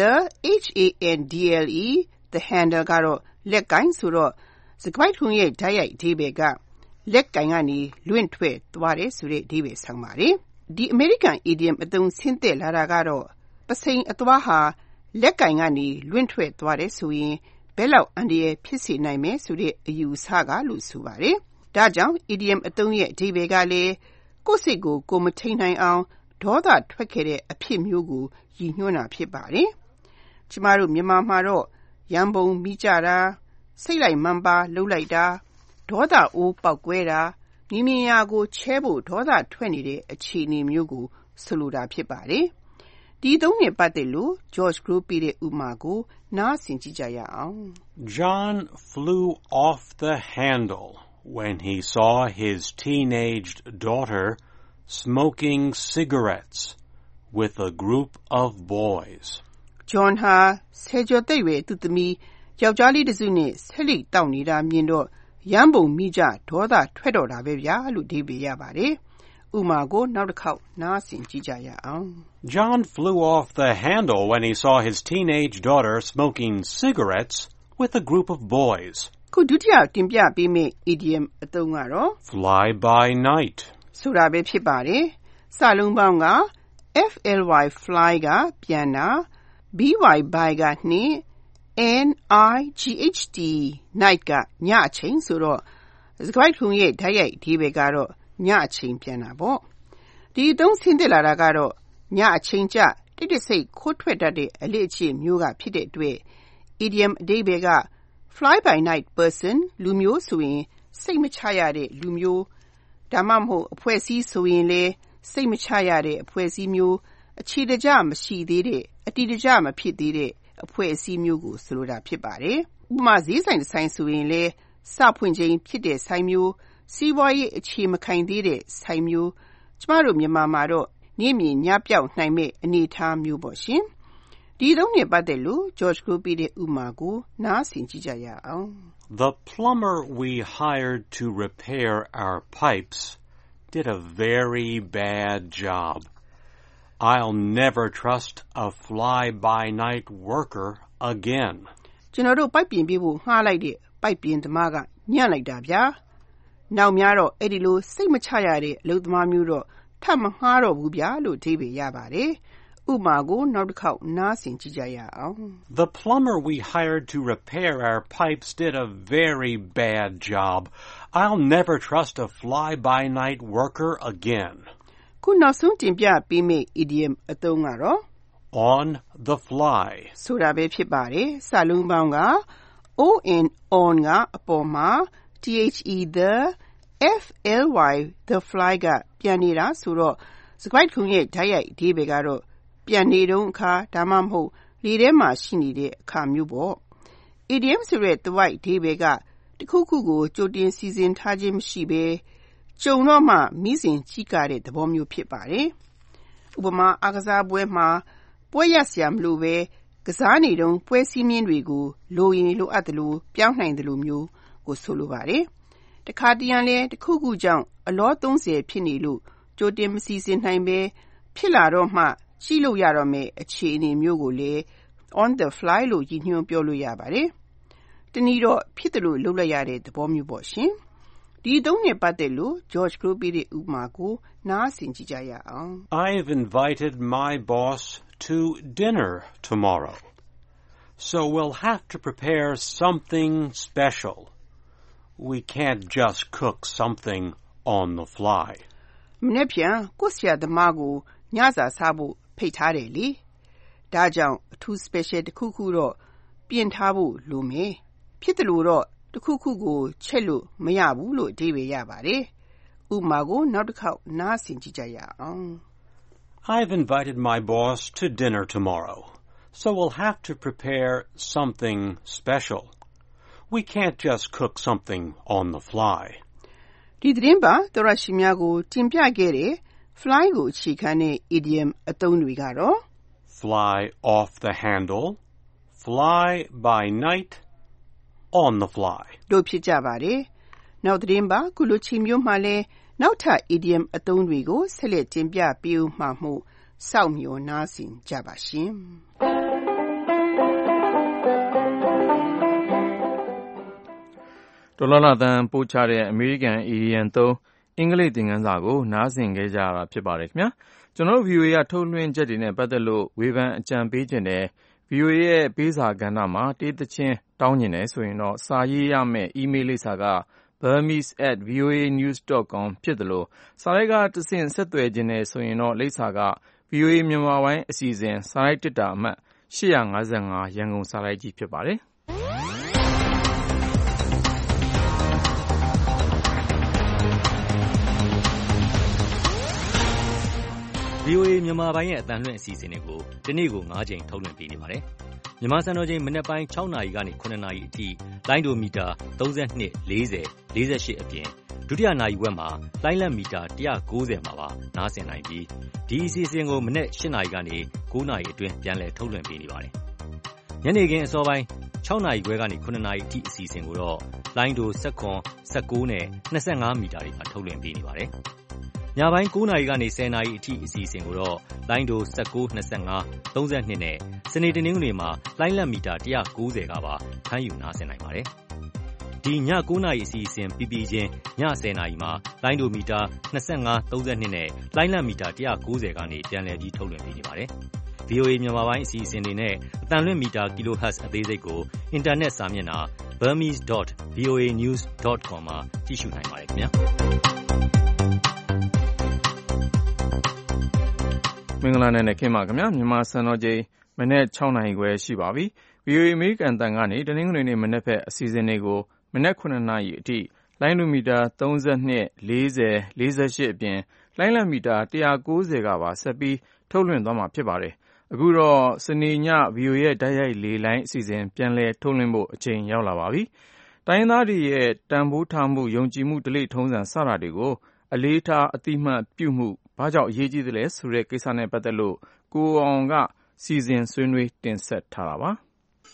H A N D L E the handle ကတော့လက်ကင်ဆိုတော့စကားထုံးရဲ့ဓာတ်ရိုက်အဓိပ္ပာယ်ကလက်ကင်ကနေလွင့်ထွက်သွားတယ်ဆိုတဲ့အဓိပ္ပာယ်ဆောင်ပါတယ်ဒီ American idiom အသုံးဆင်းသက်လာတာကတော့ပစိန်အသွားဟာလက်ကင်ကနေလွင့်ထွက်သွားတယ်ဆိုရင်ဘယ်လောက်အန္တရာယ်ဖြစ်စေနိုင်မယ်ဆိုတဲ့အယူအဆကလို့ဆိုပါတယ်ဒါကြောင့် idiom အသုံးရဲ့အဓိပ္ပာယ်ကလည်းကိုယ့်စိတ်ကိုကိုယ်မထိန်နိုင်အောင်ဒေါသထွက်ခဲ့တဲ့အဖြစ်မျိုးကိုရည်ညွှန်းတာဖြစ်ပါတယ်ကျမတို့မြန်မာမှာတော့ရန်ပုံမိကြတာစိတ်လိုက်မှန်ပါလှုပ်လိုက်တာဒေါသအိုးပေါက်ကွဲတာမြင်မြင်ရာကိုချဲဖို့ဒေါသထွက်နေတဲ့အခြေအနေမျိုးကိုဆိုလိုတာဖြစ်ပါတယ်ဒီသုံးနဲ့ပတ်သက်လို့ George Group ပြတဲ့ဥပမာကိုနားဆင်ကြည့်ကြရအောင် John flew off the handle when he saw his teenaged daughter smoking cigarettes with a group of boys. John ဟာဆယ်ကျော်သက်ရွယ်သူသမီးယောက်ျားလေးတစ်စုနဲ့ဆက်လိတောက်နေတာမြင်တော့ရမ်းပုံမိကြဒေါသထွက်တော့တာပဲဗျာလို့ဒီပြရပါတယ်ဥမာကိုနောက်တစ်ခေါက်နားဆင်ကြည့်ကြရအောင် John flew off the handle when he saw his teenage daughter smoking cigarettes with a group of boys. ခုဒုတိယတင်ပြပေးမယ့် idiom အသုံးကတော့ fly by night ဆိုတာပဲဖြစ်ပါတယ်စာလုံးပေါင်းက F L Y fly ကပြန်တာ by by ကနေ့ night night ကညအချိန်ဆိုတော့စကားထုံးရဲ့ဓာတ်ရိုက်ဒီဘက်ကတော့ညအချိန်ပြန်တာပေါ့ဒီအသုံးဆင်းသက်လာတာကတော့ညအချိန်ကျတိတ်တဆိတ်ခိုးထွက်တတ်တဲ့အလေ့အကျင့်မျိုးကဖြစ်တဲ့အတွက် idiom အဓိပ္ပာယ်က fly by night person လူမျိုးဆိုရင်စိတ်မချရတဲ့လူမျိုးဒါမှမဟုတ်အဖွဲ့အစည်းဆိုရင်လည်းစိတ်မချရတဲ့အဖွဲ့အစည်းမျိုးအခြေတကျမရှိသေးတဲ့အတိတကျမဖြစ်သေးတဲ့အဖွဲ့အစည်းမျိုးကိုဆိုလိုတာဖြစ်ပါတယ်ဥပမာဈေးဆိုင်တစ်ဆိုင်ဆိုရင်လည်းစဖွင့်ချိန်ဖြစ်တဲ့ဆိုင်မျိုးစီးပွားရေးအခြေမခိုင်သေးတဲ့ဆိုင်မျိုးကျမတို့မြန်မာမှာတော့နေ့မြင်ညပြောက်နိုင်မဲ့အနေအထားမျိုးပေါ့ရှင်ဒီသုံးနဲ့ပတ်သက်လို့ George ကိုပြတဲ့ဥပမာကိုနားဆင်ကြည့်ကြရအောင် The plumber we hired to repair our pipes did a very bad job. I'll never trust a fly-by-night worker again. ကျွန်တော်တို့ပိုက်ပြင်ပေးဖို့ငှားလိုက်တဲ့ပိုက်ပြင်သမားကညံ့လိုက်တာဗျာနောက်များတော့အဲ့ဒီလိုစိတ်မချရတဲ့အလုပ်သမားမျိုးတော့ထပ်မငှားတော့ဘူးဗျာလို့အဓိပ္ပာယ်ရပါတယ်ဥပမာကိုနောက်တစ်ခေါက်နားဆင်ကြည့်ကြရအောင် The plumber we hired to repair our pipes did a very bad job. I'll never trust a fly-by-night worker again. ခုနောက်ဆုံးတင်ပြပေးမယ့် idiom အသုံးကတော့ on the fly ဆိုတာပဲဖြစ်ပါတယ်စာလုံးပေါင်းက on on ကအပေါ်မှာ the fly the fly ကပြန်နေတာဆိုတော့စကားခုံရဲ့ဓာတ်ရိုက်အဓိပ္ပာယ်ကတော့ပြန်နေတုန်းအခါဒါမှမဟုတ်လေထဲမှာရှိနေတဲ့အခါမျိုးပေါ့ idiom ဆိုတဲ့သွိုက်အဓိပ္ပာယ်ကတစ်ခုခုကိုကြိုတင်စီစဉ်ထားခြင်းမရှိဘဲကြုံတော့မှမိစဉ်ကြီးကားတဲ့သဘောမျိုးဖြစ်ပါတယ်ဥပမာအားကစားပွဲမှာပွဲရစရာမလိုပဲကစားနေတုန်းပွဲစည်းမျဉ်းတွေကိုလိုရင်လိုအပ်တယ်လို့ပြောင်းနိုင်တယ်လို့မျိုးကိုဆိုလိုပါတယ်တခါတရံလဲတစ်ခုခုကြောင့်အလောသုံးဆယ်ဖြစ်နေလို့ကြိုတင်မစီစဉ်နိုင်ပဲဖြစ်လာတော့မှရှိလို့ရတော့မယ်အခြေအနေမျိုးကိုလေ on the fly လို့ရည်ညွှန်းပြောလို့ရပါတယ်တနည်းတော့ဖြစ်တယ်လို့လုပ်လိုက်ရတဲ့သဘောမျိုးပေါ့ရှင်ဒီသုံးနဲ့ပတ်သက်လို့ George ကိုပြတဲ့ဥပမာကိုနားဆင်ကြည့်ကြရအောင် I've invited my boss to dinner tomorrow. So we'll have to prepare something special. We can't just cook something on the fly. မနေ့ပြန်ကိုဆရာသမားကိုညစာစားဖို့ဖိတ်ထားတယ်လေဒါကြောင့်အထူး special တစ်ခုခုတော့ပြင်ထားဖို့လိုမယ်ဖြစ်တယ်လို့တော့တစ်ခုခုကိုချက်လို့မရဘူးလို့အဓိပ္ပာယ်ရပါတယ်ဥပမာကိုနောက်တစ်ခေါက်နားဆင်ကြည့်ကြရအောင် I've invited my boss to dinner tomorrow, so we'll have to prepare something special. We can't just cook something on the fly. ဒီသတင်းပါသောရရှိများကိုတင်ပြခဲ့တဲ့ fly ကိုအခြေခံတဲ့ idiom အသုံးတွေကတော့ fly off the handle, fly by night, on the fly. တို့ဖြစ်ကြပါတယ်နောက်သတင်းပါခုလိုချိန်မျိုးမှလည်းနောက်ထပ် idiom အသုံးတွေကိုဆက်လက်တင်ပြပေးဦးမှာမို့စောင့်မျှော်နားဆင်ကြပါရှင်ဒေါ်လာလာတန်ပို့ချတဲ့အမေရိကန် idiom သုံးအင်္ဂလိပ်သင်ခန်းစာကိုနားဆင်ခဲ့ကြရတာဖြစ်ပါတယ်ခင်ဗျာကျွန်တော်တို့ ဗီအိုအေ ကထုတ်လွှင့်ချက်တွေနဲ့ပတ်သက်လို့ဝေဖန်အကြံပေးခြင်းတဲ့ ဗီအိုအေ ရဲ့ပေးစာကဏ္ဍမှာတေးသချင်းတောင်းကျင်တယ်ဆိုရင်တော့စာရေးရမယ့် email လိပ်စာက burmese at voa news dot com ဖြစ်တယ်လို့စာရိုက်ကတဆင့်ဆက်သွယ်ခြင်းနဲ့ဆိုရင်တော့လိပ်စာက ဗီအိုအေ မြန်မာပိုင်းအစီအစဉ်စာရိုက်တစ်တာအမှတ်eight fifty-fiveရန်ကုန်စာရိုက်ကြီးဖြစ်ပါတယ်ဗီအိုအေ မြန်မာပိုင်းရဲ့အသံလွှင့်အစီအစဉ်တွေကိုဒီနေ့ကို၅ချိန်ထုတ်လွှင့်ပေးနေပါတယ်။မြန်မာစံတော်ချိန်မနက်ပိုင်း၆နာရီကနေ၇နာရီအထိလိုင်းဒိုမီတာ၃၂ ၄၀ ၄၈အပြင်ဒုတိယနာရီဝက်မှာလိုင်းလတ်မီတာone ninetyမှာပါနားဆင်နိုင်ပြီးဒီအစီအစဉ်ကိုမနက်၈နာရီကနေ၉နာရီအတွင်းပြန်လည်ထုတ်လွှင့်ပေးနေပါတယ်။ညနေခင်းအစောပိုင်း၆နာရီခွဲကနေ၇နာရီအထိအစီအစဉ်ကိုတော့လိုင်းဒိုone one, one nineနဲ့၂၅မီတာတွေမှာထုတ်လွှင့်ပေးနေပါတယ်။ညပိုင်း၉နာရီကနေ၁၀နာရီအထိအစီအစဉ်ကိုတော့လိုင်းဒိုone nine, two five,၃၂နဲ့စနေတနင်္ဂနွေမှာလိုင်းလတ်မီတာone ninetyကပါဖမ်းယူနားဆင်နိုင်ပါတယ်။ဒီည၉နာရီအစီအစဉ်ပြီးပြီးချင်းည၁၀နာရီမှာလိုင်းဒိုမီတာtwo five, ၃၂နဲ့လိုင်းလတ်မီတာone ninetyကနေပြန်လည်ပြီးထုတ်လွှင့်ပေးနေပါတယ်။ဗွီအိုအေ မြန်မာပိုင်းအစီအစဉ်တွေနဲ့အသံလွှင့်မီတာ kilohertz အသေးစိတ်ကိုအင်တာနက်စာမျက်နှာ burmese dot v o a news dot com မှာကြည့်ရှုနိုင်ပါတယ်ခင်ဗျာမင်္ဂလာနေ့နဲ့ခင်ဗျာခင်ဗျာမြန်မာစံတော်ချိန်မနေ့၆နာရီခွဲရှိပါပြီ။ ဗွီအိုအေအမေရိကန်တန်ကနေတနင်္ဂနွေနေ့မနေ့ဖက်အစီအစဉ်တွေကိုမနေ့ခုနှစ်နာရီအထိလိုင်းလူမီတာသုံး၂ လေး၀ လေး၈အပြင်လိုင်းလံမီတာ၁၉၀ကပါဆက်ပြီးထုတ်လွှင့်သွားမှာဖြစ်ပါတယ်။အခုတော့စနေည ဗွီအိုအေရဲ့တိုက်ရိုက်လေလိုင်းအစီအစဉ်ပြန်လည်ထုတ်လွှင့်ဖို့အချိန်ရောက်လာပါပြီ။တိုင်းရင်းသားတွေရဲ့တန်ဖိုးထားမှုယုံကြည်မှုဓလေ့ထုံးစံစတာတွေကိုအလေးထားအသိမှတ်ပြုမှုဘာကြောင့်အရေးကြီးသလဲဆိုတဲ့ကိစ္စနဲ့ပတ်သက်လို့ကိုအောင်ကစီစဉ်ဆွေးနွေးတင်ဆက်ထားတာပါ။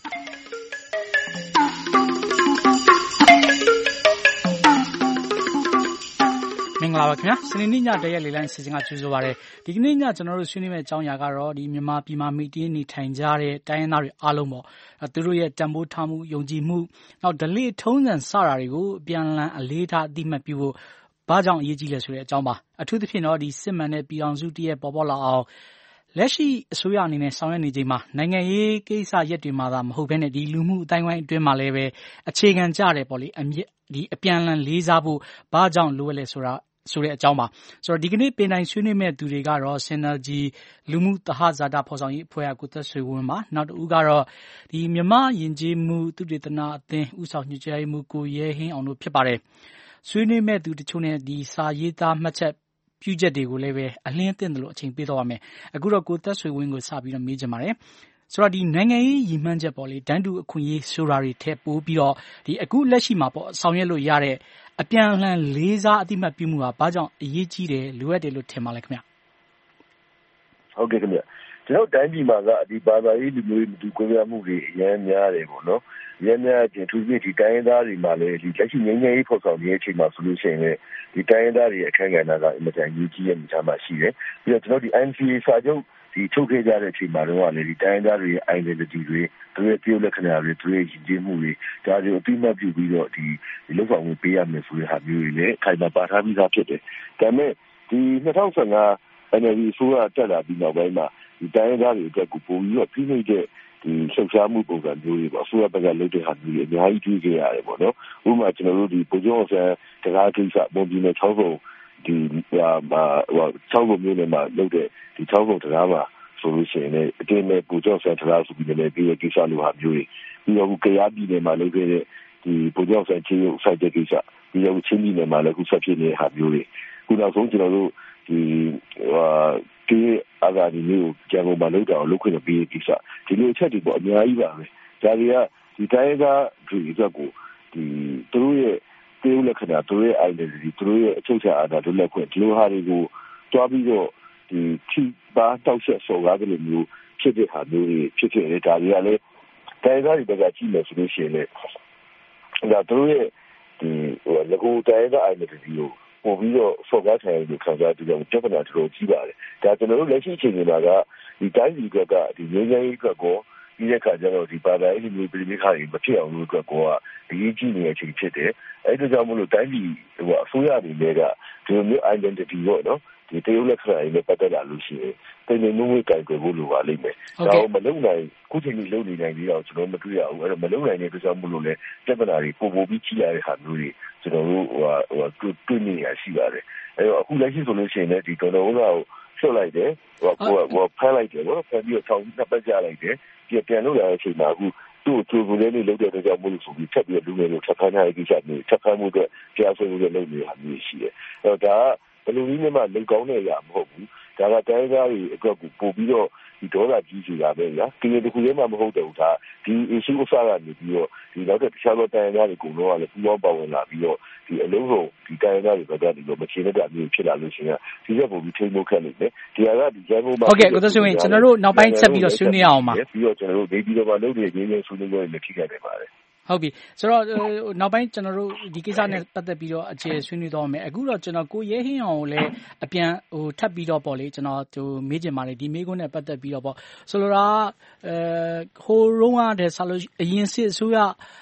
မင်္ဂလာပါခင်ဗျာစနေနေ့ညတရက်လေးလိုင်းစီစဉ်ကကြိုဆိုပါရစေဒီကနေ့ညကျွန်တော်တို့ဆွေးနွေးမယ့်အကြောင်းအရာကတော့ဒီမြန်မာပြည်မှာမိတီးနေထိုင်ကြတဲ့တိုင်းရင်းသားတွေအားလုံးပေါ့သူတို့ရဲ့တန်ဖိုးထားမှုယုံကြည်မှုနောက်ဓလေ့ထုံးစံစတာတွေကိုအပြန်အလှန်အလေးထားအသိမှတ်ပြုဖို့ဘာကြောင့်အရေးကြီးလဲဆိုတဲ့အကြောင်းပါအထူးသဖြင့်တော့ဒီစစ်မှန်တဲ့ပြည်အောင်စုတည်းရဲ့ပေါ်ပေါ်လာအောင်လက်ရှိအစိုးရအနေနဲ့ဆောင်ရွက်နေချိန်မှာနိုင်ငံရေးကိစ္စရပ်တွေမှာသာမဟုတ်ဘဲနဲ့ဒီလူမှုအတိုင်းဝိုင်းအတွင်းမှာလည်းပဲအခြေခံကြတယ်ပေါ့လေဒီအပြန်အလှန်လေးစားဖို့ဘာကြောင့်လိုရလဲဆိုတာဆိုတဲ့အကြောင်းပါဆိုတော့ဒီကနေ့ပင်တိုင်းဆွေးနွေးမဲ့သူတွေကတော့ Synergy လူမှုသဟဇာတဖော်ဆောင်ရေးအဖွဲ့ကကိုသက်ဆွေဝင်းပါနောက်တစ်ဦးကတော့ဒီမြန်မာယဉ်ကျေးမှုသုတေသနအသင်းဦးဆောင်ညွှန်ကြားရေးမှူးကိုရဲဟင်းအောင်တို့ဖြစ်ပါတယ်ဆွေးနွေးမဲ့သူတချို့နဲ့ဒီစာရေးသားမှတ်ချက်ပြုချက်တွေကိုလည်းပဲအလင်းသင့်တယ်လို့အချိန်ပေးတော့ပါမယ်အခုတော့ကိုသက်ဆွေဝင်းကိုစပြီးတော့မေးချင်ပါတယ်ဆိုတော့ဒီနိုင်ငံရေးရည်မှန်းချက်ပေါ့လေတန်းတူအခွင့်အရေးဆိုတာတွေထက်ပိုပြီးတော့ဒီအခုလက်ရှိမှာပေါ့ဆောင်ရွက်လို့ရတဲ့အပြန်အလှန်လေးစားအတိမတ်ပြုမှုဟာဘာကြောင့်အရေးကြီးတယ်လိုအပ်တယ်လို့ထင်ပါလဲခင်ဗျဟုတ်ကဲ့ခင်ဗျကျွန်တော်တိုင်းပြည်မှာကဒီဘာသာရေးလူမျိုးတွေဒီကိုယ်ပြမှုတွေအများများတယ်ပေါ့နော်အများများချင်းသူတို့ဒီတိုင်းရင်းသားတွေမှာလည်းဒီလက်ရှိငြိမ်းချမ်းရေးဖော်ဆောင်နေတဲ့အချိန်မှာဆိုလို့ရှိရင်လည်းဒီတိုင်းရင်းသားတွေအခမ်းကဏ္ဍကအင်မတန်ကြီးကြီးရဲ့နေရာမှာရှိတယ်ပြီးတော့ကျွန်တော်ဒီ N C A စာချုပ်ဒီထုတ်ခဲ့ကြတဲ့အချိန်မှာတော့လည်းဒီတိုင်းသားတွေရဲ့ identity တွေသူရဲ့ပြုလက္ခဏာတွေသူရဲ့ရည်ကြည်မှုတွေဒါတွေအပြီးမှပြုပြီးတော့ဒီလောက်ဆောင်ဝင်ပေးရမယ်ဆိုတဲ့ဟာမျိုးတွေလည်းခိုင်မာပါထားပြီးသားဖြစ်တယ်။ဒါပေမဲ့ဒီ၂၀၁၅ N L D ဆိုရတက်လာပြီးနောက်ပိုင်းမှာဒီတိုင်းသားတွေအတွက်ကိုပုံပြီးတော့ပြီးနေတဲ့ဒီလှုပ်ရှားမှုပုံစံမျိုးတွေပေါ့အစိုးရဘက်ကလုပ်တဲ့ဟာမျိုးတွေအများကြီးတွေ့ကြရတယ်ပေါ့နော်။ဥပမာကျွန်တော်တို့ဒီပုံစံအောင်ဆန်းတရားကိစ္စပုံပြီးနဲ့၆ပုံဒီဟာမှာဟို၆ပုံမျိုးနဲ့မှလုပ်တဲ့ဒီ၆ပုံတရားမှာဆိုလို့ရှိရင်လည်းအတင်းနဲ့ပူကြောက်ဆန်ထလားဆိုပြီးလည်းပြီးရဲ့ကိစ္စလိုဟာမျိုးတွေပြီးတော့ကရားပြည်နယ်မှာလုပ်ခဲ့တဲ့ဒီပူကြောက်ဆန်ချင်းရုပ်ဆိုင်တဲ့ကိစ္စပြီးတော့ချင်းပြည်နယ်မှာလည်းခုဆက်ဖြစ်နေတဲ့ဟာမျိုးတွေခုနောက်ဆုံးကျွန်တော်တို့ဒီဟာဒီအဂါဒီမျိုးကျန်ကုန်မှာလုပ်တာလုပ်ခွင့်ပေးတဲ့ကိစ္စဒီလိုအချက်တွေပေါ့အများကြီးပါပဲဒါတွေကဒီတိုင်းကဒီအတွက်ကိုဒီသူတို့ရဲ့တေးဥလက္ခဏာသူတို့ရဲ့ identity သူတို့ရဲ့အချုပ်အခြာအာဏာတို့လက်ခွင့်ဒီလိုဟာတွေကိုတွားပြီးတော့ဒီထိပါတောက်ဆက်စော်ကားတဲ့လိုမျိုးဖြစ်တဲ့ဟာမျိုးတွေဖြစ်ဖြစ်နေတာတွေကလည်းတိုင်းသားတွေဘက်ကကြည့်မယ်ဆိုလို့ရှိရင်လည်းဒါသူတို့ရဲ့ဒီဟိုငကိုတိုင်းသား identity ကိုပို့ပြီးတော့စော်ကားထိုင်လို့ခံစားပြီးတော့ပြဿနာတော်တော်ကြီးပါတယ်ဒါကျွန်တော်တို့လက်ရှိအချိန်မှာကဒီတိုင်းပြည်ကဒီငြိမ်းချမ်းရေးအတွက်ကောဒီတဲ့ခါကျတော့ဒီပါတာရေးမျိုးပြည်ပြည်ခါတွေမဖြစ်အောင်လို့အတွက်ကောဒီကြီးကြီးနေတဲ့အချိန်ဖြစ်တယ်အဲ့ဒါကြောင့်မလို့တိုင်းပြည်ဟိုအစိုးရတွေလည်းကဒီမျိုး identity ပေါ့နော်ဒီတရုတ်လက်ခဏာရေးနဲ့ပတ်သက်လာလို့ရှိရင်တင်နေမှုဝေးကြိုင်ကြဖို့လိုပါလိမ့်မယ်။ဒါကိုမလုံနိုင်ခုချိန်ကြီးလုံနေနိုင်ပြီးတော့ကျွန်တော်မတွေ့ရဘူး။အဲ့တော့မလုံနိုင်တဲ့အတွက်ကြောင့်မလို့လေပြဿနာတွေပို့ပို့ပြီးကြီးရတဲ့ဟာမျိုးတွေကျွန်တော်တို့ဟိုဟိုတွေ့နေရရှိပါတယ်။အဲ့တော့အခုလက်ရှိဆိုလို့ရှိရင်လည်းဒီတော်တော်ကဖြုတ်လိုက်တယ်ဟိုဟိုဟိုဖမ်းလိုက်တယ်ဘောဖမ်းပြီးတော့ထောင်နှစ်ပတ်ကြာလိုက်တယ်ပြန်ပြန်လို့ရတဲ့အချိန်မှာအခုသူ့သူ့ကိုလည်းနေလုပ်တဲ့အတွက်ကြောင့်မလို့ဆိုပြီးချက်ပြီးလူငယ်တို့ချက်ခမ်းထားတဲ့ကိစ္စမျိုးချက်ခမ်းမှုအတွက်ကြားဆွေးမှုတွေလုပ်နေတာမျိုးရှိတယ်။အဲ့တော့ဒါကဘယ်လိုနည်းနဲ့မှလုံကောင်းတဲ့အရာမဟုတ်ဘူးဒါကတိုင်းသားတွေအတွက်ကိုပို့ပြီးတော့ဒီဒေါသကြီးစီတာပဲညာဒီတစ်ခုတည်းမှမဟုတ်တော့ဘူးဒါဒီ issue အစားကနေပြီးတော့ဒီနောက်တဲ့တခြားသောတိုင်းသားတွေcùngတော့လည်းပူပေါင်းပါဝင်လာပြီးတော့ဒီအလုံးစုံဒီတိုင်းသားတွေဘက်ကဒီလိုမချေတဲ့အမျိုးဖြစ်လာလို့ရှိရင်ဒီရက်ပုံပြီးထိန်းဖို့ခက်နေတယ်ဒီဟာကဒီရန်ကုန်မှာဟုတ်ကဲ့ကိုသက်ဆွေဝင်းကျွန်တော်တို့နောက်ပိုင်းဆက်ပြီးတော့ဆွေးနွေးအောင်ပါပြီးတော့ကျွန်တော်တို့ဒေပြီးတော့မှလုပ်တဲ့ရင်းရင်းဆွေးနွေးပွဲတွေဖြစ်ခဲ့တယ်ပါတယ်ဟုတ်ပြီဆိုတော့နောက်ပိုင်းကျွန်တော်တို့ဒီကိစ္စနဲ့ပတ်သက်ပြီးတော့အခြေဆွေးနွေးတော့မယ်အခုတော့ကျွန်တော်ကိုရဲဟင်းအောင်ကိုလည်းအပြန်ဟိုထပ်ပြီးတော့ပေါ့လေကျွန်တော်ဟိုမေးချင်ပါတယ်ဒီမေးခွန်းနဲ့ပတ်သက်ပြီးတော့ပေါ့ဆိုလိုတာအဲဟိုရုံးရတဲ့ဆာလို့အရင်စစ်အစိုးရ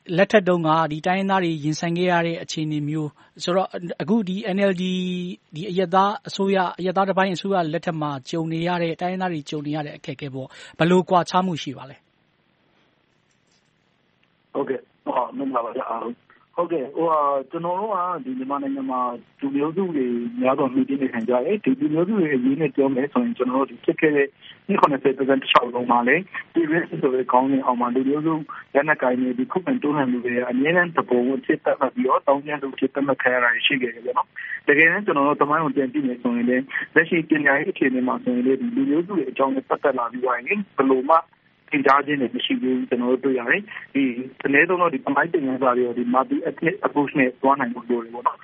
လက်ထက်တုန်းကဒီတိုင်းရင်းသားတွေရင်ဆိုင်ခဲ့ရတဲ့အခြေအနေမျိုးဆိုတော့အခုဒီ N L D ဒီအရက်သားအစိုးရအရက်သားတစ်ပိုင်းအစိုးရလက်ထက်မှာကြုံနေရတဲ့တိုင်းရင်းသားတွေကြုံနေရတဲ့အခက်အခဲပေါ့ဘယ်လိုကွာခြားမှုရှိပါလဲဟုတ်ကဲ့ဟောမင်္ဂလာပါဗျာဟုတ်ကဲ့ဟိုကျွန်တော်တို့ကဒီမြန်မာနိုင်ငံမှာလူမျိုးစုတွေများစွာမြင့်တင်နေခံကြတယ်ဒီလူမျိုးစုတွေအရေးနဲ့ပြောမယ်ဆိုရင်ကျွန်တော်တို့ဒီဖြစ်ခဲ့တဲ့နှစ်ခုနှစ်ဆယ်ရာခိုင်နှုန်းတစ်လျှောက်လုံးမှာလေဒီ risk ဆိုတဲ့ကောင်းတဲ့အောင်မှာလူမျိုးစုလက်နက်ကိုင်တွေဒီခုခံတိုးနှံမှုတွေအမြဲတမ်းတပုံကိုဖြစ်တတ်ပြီးတော့တောင်းကျမ်းလို့ဖြစ်တတ်မှတ်ခံရတာရှိခဲ့တယ်ဗျာနော်တကယ်တမ်းကျွန်တော်တို့တမိုင်းကိုပြန်ကြည့်နေဆိုရင်လည်းလက်ရှိပညာရေးအခြေအနေမှာဆိုရင်လေဒီလူမျိုးစုတွေအကြောင်းနဲ့ပတ်သက်လာပြီးသွားရင်ဘယ်လိုမှသင်ကြားခြင်းနဲ့မရှိဘူးကျွန်တော်တို့တွေ့ရတယ်ဒီတနေ့တော့ဒီပမိုင်းတင်ရတာတွေဒီ multi ethnic approach နဲ့သွားနိုင်လို့လို့ပေါ့နော်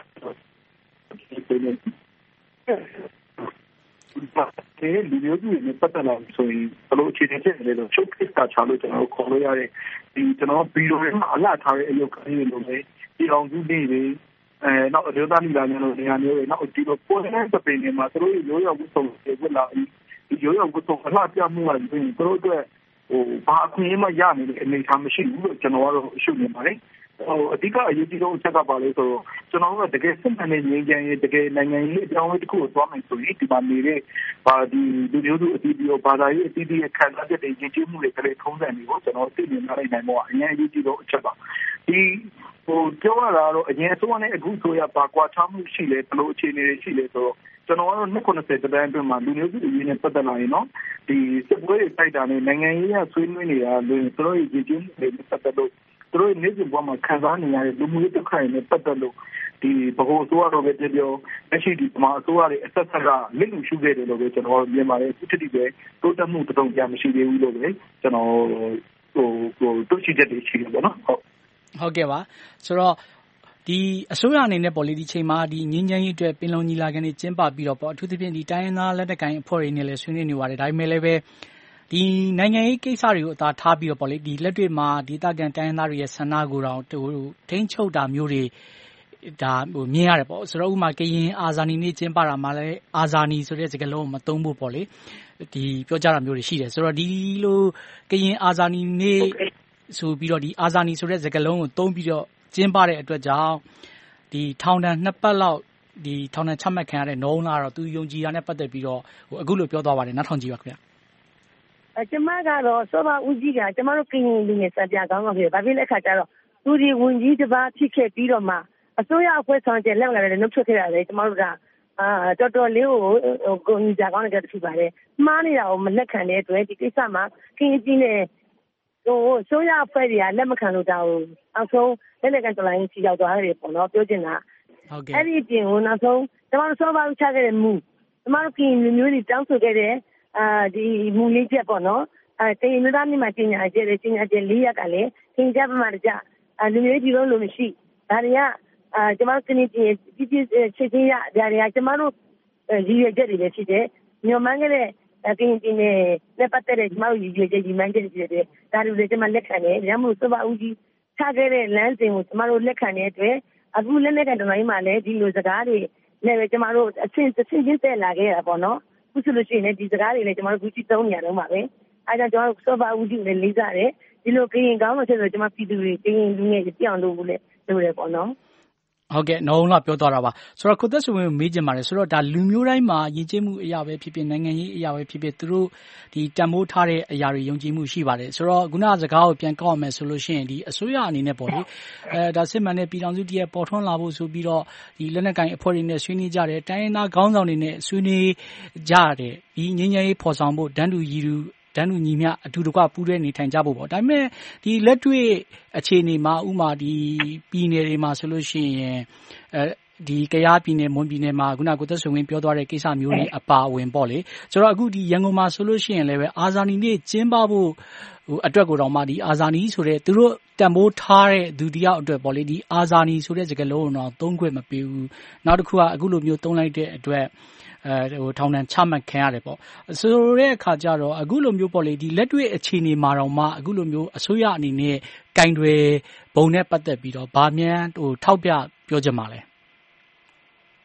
အဲဒီလူမျိုးစုတွေပတ်သက်လာဆိုရင်ဘယ်လိုအခြေအနေဖြစ်နေလဲဆို showcase တာချလို့ကျွန်တော်တို့ခေါ်လို့ရတဲ့ဒီကျွန်တော်ဗီဒီယိုတွေမှာအလှထားတဲ့အရုပ်ကလေးတွေလိုပဲဒီအောင်စုလေးတွေအဲနောက်အဒေသမိသားစုတွေနေရာမျိုးတွေနောက်ဒီလိုပေါ်နေတဲ့ပင်တွေမှာသူတို့ရိုးရိုးဝတ်စုံတွေဝတ်လာပြီးဒီရိုးရိုးဝတ်စုံအလှပြမှုကဒီသူတို့အတွက်ဟိုဘာအခွင့်အရေးမှရနေတဲ့အနေအထားမရှိဘူးလို့ကျွန်တော်ကတော့ရှုမြင်ပါတယ်ဟိုအဓိကအရေးကြီးဆုံးအချက်ကပါလဲဆိုတော့ကျွန်တော်တို့ကတကယ်စစ်မှန်တဲ့ငြိမ်းချမ်းရေးတကယ်နိုင်ငံရေးအကြောင်းအရာတစ်ခုကိုသွားမယ်ဆိုရင်ဒီမှာနေတဲ့ပါဒီလူမျိုးစုအသီးသီးရောဘာသာရေးအသီးသီးရဲ့ခံစားချက်တွေရည်ကြည်မှုတွေကလေးထုံးစံတွေကိုကျွန်တော်သိမြင်နိုင်နိုင်ဖို့အရင်အရေးကြီးဆုံးအချက်ပါဒီဟိုပြောရတာတော့အရင်အစိုးရနဲ့အခုဆိုရပါကွာခြားမှုရှိလေဘယ်လိုအခြေအနေတွေရှိလေဆိုတော့ကျွန်တော်ကတော့နှစ်ခုနှစ်ဆယ်တန်းအတွင်းမှာလူမျိုးစုအရေးနဲ့ပတ်သက်လာရင်နော်ဒီစစ်ပွဲတွေတိုက်တာနဲ့နိုင်ငံရေးရဆွေးနွေးနေတာလို့သူတို့ရည်ကြည်မှုတွေနဲ့ပတ်သက်လို့သူတို့နေစဉ်ဘဝမှာခံစားနေရတဲ့လူမှုရေးတစ်ခါနဲ့ပတ်သက်လို့ဒီဘဟုအစိုးရတော့ပဲပြောပြောလက်ရှိဒီမှာအစိုးရတွေအဆက်ဆက်ကလက်လူရှုခဲ့တယ်လို့ပဲကျွန်တော်မြင်ပါတယ်အခုတည်းပဲတိုးတက်မှုတုံ့ပြန်မရှိသေးဘူးလို့ပဲကျွန်တော်ဟိုဟိုတို့ရှိတဲ့တွေရှိတယ်ပေါ့နော်ဟုတ်ဟုတ်ကဲ့ပါဆိုတော့ဒီအစိုးရအနေနဲ့ပေါ့လေဒီချိန်မှာဒီငင်းချမ်းရေးအတွက်ပင်လုံညီလာခံတွေကျင်းပပြီးတော့ပေါ့အထူးသဖြင့်ဒီတိုင်းရင်းသားလက်နက်ကိုင်အဖွဲ့တွေနဲ့လည်းဆွေးနွေးနေပါတယ်ဒါပေမဲ့လည်းပဲဒီနိုင်ငံရေးကိစ္စတွေကိုအသာထားပြီးတော့ပေါ့လေဒီလက်တွေ့မှာဒေသခံတိုင်းရင်းသားတွေရဲ့ဆန္ဒကိုတောင်ထိန်းချုပ်တာမျိုးတွေဒါဟိုမြင်ရတယ်ပေါ့ဆိုတော့ဥပမာကရင်အာဇာနည်နေ့ကျင်းပတာမှာလည်းအာဇာနည်ဆိုတဲ့စကားလုံးကိုမသုံးဖို့ပေါ့လေဒီပြောကြတာမျိုးတွေရှိတယ်ဆိုတော့ဒီလိုကရင်အာဇာနည်နေ့ဆိုပြီးတော့ဒီအာဇာနည်ဆိုတဲ့စကားလုံးကိုသုံးပြီးတော့ကျင်းပတဲ့အတွက်ကြောင့်ဒီထောင်ဒဏ်နှစ်ပတ်လောက်ဒီထောင်ဒဏ်ချမှတ်ခံရတဲ့နှုံးလာတော့သူယုံကြည်တာနဲ့ပတ်သက်ပြီးတော့ဟိုအခုလိုပြောသွားပါတယ်နောက်ထောင်ကြည့်ပါခင်ဗျအဲကျမကတော့စောဘဦးကြီးကကျမတို့ကရင်လူငယ်စံပြကောင်းကောင်းဖြစ်ဘာဖြစ်လဲအခါကျတော့သူဒီဝင်ကြီးတစ်ပါးဖြစ်ခဲ့ပြီးတော့မှအစိုးရအဖွဲ့ဆောင်ကျလက်လာတယ်နှုတ်ထွက်ခဲ့ရတယ်ကျမတို့ကအာတော်တော်လေးကိုကိုကြီးကြကောင်းတဲ့တစ်ခုပါတယ်မှားနေတာကိုမလက်ခံတဲ့အတွက်ဒီကိစ္စမှာကရင်ကြီးနဲ့ဟိုဆိုရအဖွဲ့တွေကလက်မခံလို့တာကိုနောက်ဆုံးလက်လက်ကန်တလိုင်းစီရောက်သွားတယ်ပေါ့နော်ပြောချင်တာဟုတ်ကဲ့အဲ့ဒီပြင်ကိုနောက်ဆုံးကျမတို့စောဘဦးချခဲ့တဲ့မူကျမတို့ကရင်လူမျိုးတွေတောင်းဆိုခဲ့တဲ့အာဒီမူလေးချက်ပေါ့နော်အဲတေနသားမြမှာကျညာကျတဲ့ကျညာကျလေးရက်ကလည်းသင်ကြပမာတကြအလူမျိုးကြီးလုံးလို့မရှိဒါတွေကအာကျမတို့ကနေ့ပြည်ပြည်ချက်ချင်းရဒါတွေကကျမတို့ရည်ရွယ်ချက်တွေလည်းဖြစ်တယ်ညမှန်းခဲ့တဲ့ကရင်ပြည်နယ်နဲ့ပတ်သက်တဲ့ကျမတို့ရည်ရွယ်ချက်ကြီးမှန်းချက်တွေဖြစ်တယ်ဒါတွေလည်းကျမလက်ခံတယ်ဒါမှမဟုတ်စောဘဦးကြီးချခဲ့တဲ့လမ်းစဉ်ကိုကျမတို့လက်ခံတဲ့အတွက်အခုလက်လက်ကန်တမိုင်းမှာလည်းဒီလိုစကားတွေနဲ့ပဲကျမတို့အဆင့်တစ်ဆင့်ချင်းတက်လာခဲ့တာပေါ့နော်ခုဆိုလို့ရှိရင်ဒီစကားတွေလည်းကျမတို့ခုကြည့်သုံးနေရတော့မှာပဲအဲဒါကြောင့်ကျမတို့စောဘဦးကြီးလည်းလေးစားတယ်ဒီလိုကရင်ကောင်းလို့ဆိုတော့ကျမပြည်သူတွေကရင်လူငယ်ပြောင်းလို့လည်းလုပ်တယ်ပေါ့နော်ဟုတ်ကဲ့နှုံးလာပြောသွားတာပါဆိုတော့ကိုသက်ဆွေဝင်းမေးချင်ပါတယ်ဆိုတော့ဒါလူမျိုးတိုင်းမှာယဉ်ကျေးမှုအရာပဲဖြစ်ဖြစ်နိုင်ငံရေးအရာပဲဖြစ်ဖြစ်သူတို့ဒီတန်ဖိုးထားတဲ့အရာတွေယုံကြည်မှုရှိပါတယ်ဆိုတော့ခုနစကားကိုပြန်ကောက်အောင်မယ်ဆိုလို့ရှိရင်ဒီအစိုးရအနေနဲ့ပေါ့လေအဲဒါစစ်မှန်တဲ့ပြည်ထောင်စုတည်းရဲ့ပေါ်ထွန်းလာဖို့ဆိုပြီးတော့ဒီလက်နက်ကိုင်အဖွဲ့တွေနဲ့ဆွေးနွေးကြတယ်တိုင်းရင်းသားခေါင်းဆောင်တွေနဲ့ဆွေးနွေးကြတယ်ဒီငြိမ်းချမ်းရေးဖော်ဆောင်ဖို့ဒန်းတူရည်တူတန်းတူညီမျှအတူတကွပူးတွဲနေထိုင်ကြဖို့ပေါ့ဒါပေမဲ့ဒီလက်တွေ့အခြေအနေမှာဥမာဒီပြည်နယ်တွေမှာဆိုလို့ရှိရင်အဲဒီကယားပြည်နယ်မွန်ပြည်နယ်မှာခုနကကိုသက်ဆွေဝင်းပြောသွားတဲ့ကိစ္စမျိုးတွေအပါအဝင်ပေါ့လေဆိုတော့အခုဒီရန်ကုန်မှာဆိုလို့ရှိရင်လည်းပဲအာဇာနည်နေ့ကျင်းပဖို့ဟိုအတွက်ကိုတော့မှဒီအာဇာနည်ဆိုတဲ့သူတို့တန်ဖိုးထားတဲ့ဒုတိယအတွက်ပေါ့လေဒီအာဇာနည်ဆိုတဲ့စကားလုံးတော့သုံးခွင့်မပေးဘူးနောက်တစ်ခုကအခုလိုမျိုးသုံးလိုက်တဲ့အတွက်အဲဟိုထောင်ဒဏ်ချမှတ်ခံရတယ်ပေါ့ဆိုတဲ့အခါကျတော့အခုလိုမျိုးပေါ့လေဒီလက်တွေ့အခြေအနေမှာတော့မှအခုလိုမျိုးအစိုးရအနေနဲ့ကင်တွေဘုံနဲ့ပတ်သက်ပြီးတော့ဗာမြန်ဟိုထောက်ပြပြောချင်ပါလဲကျ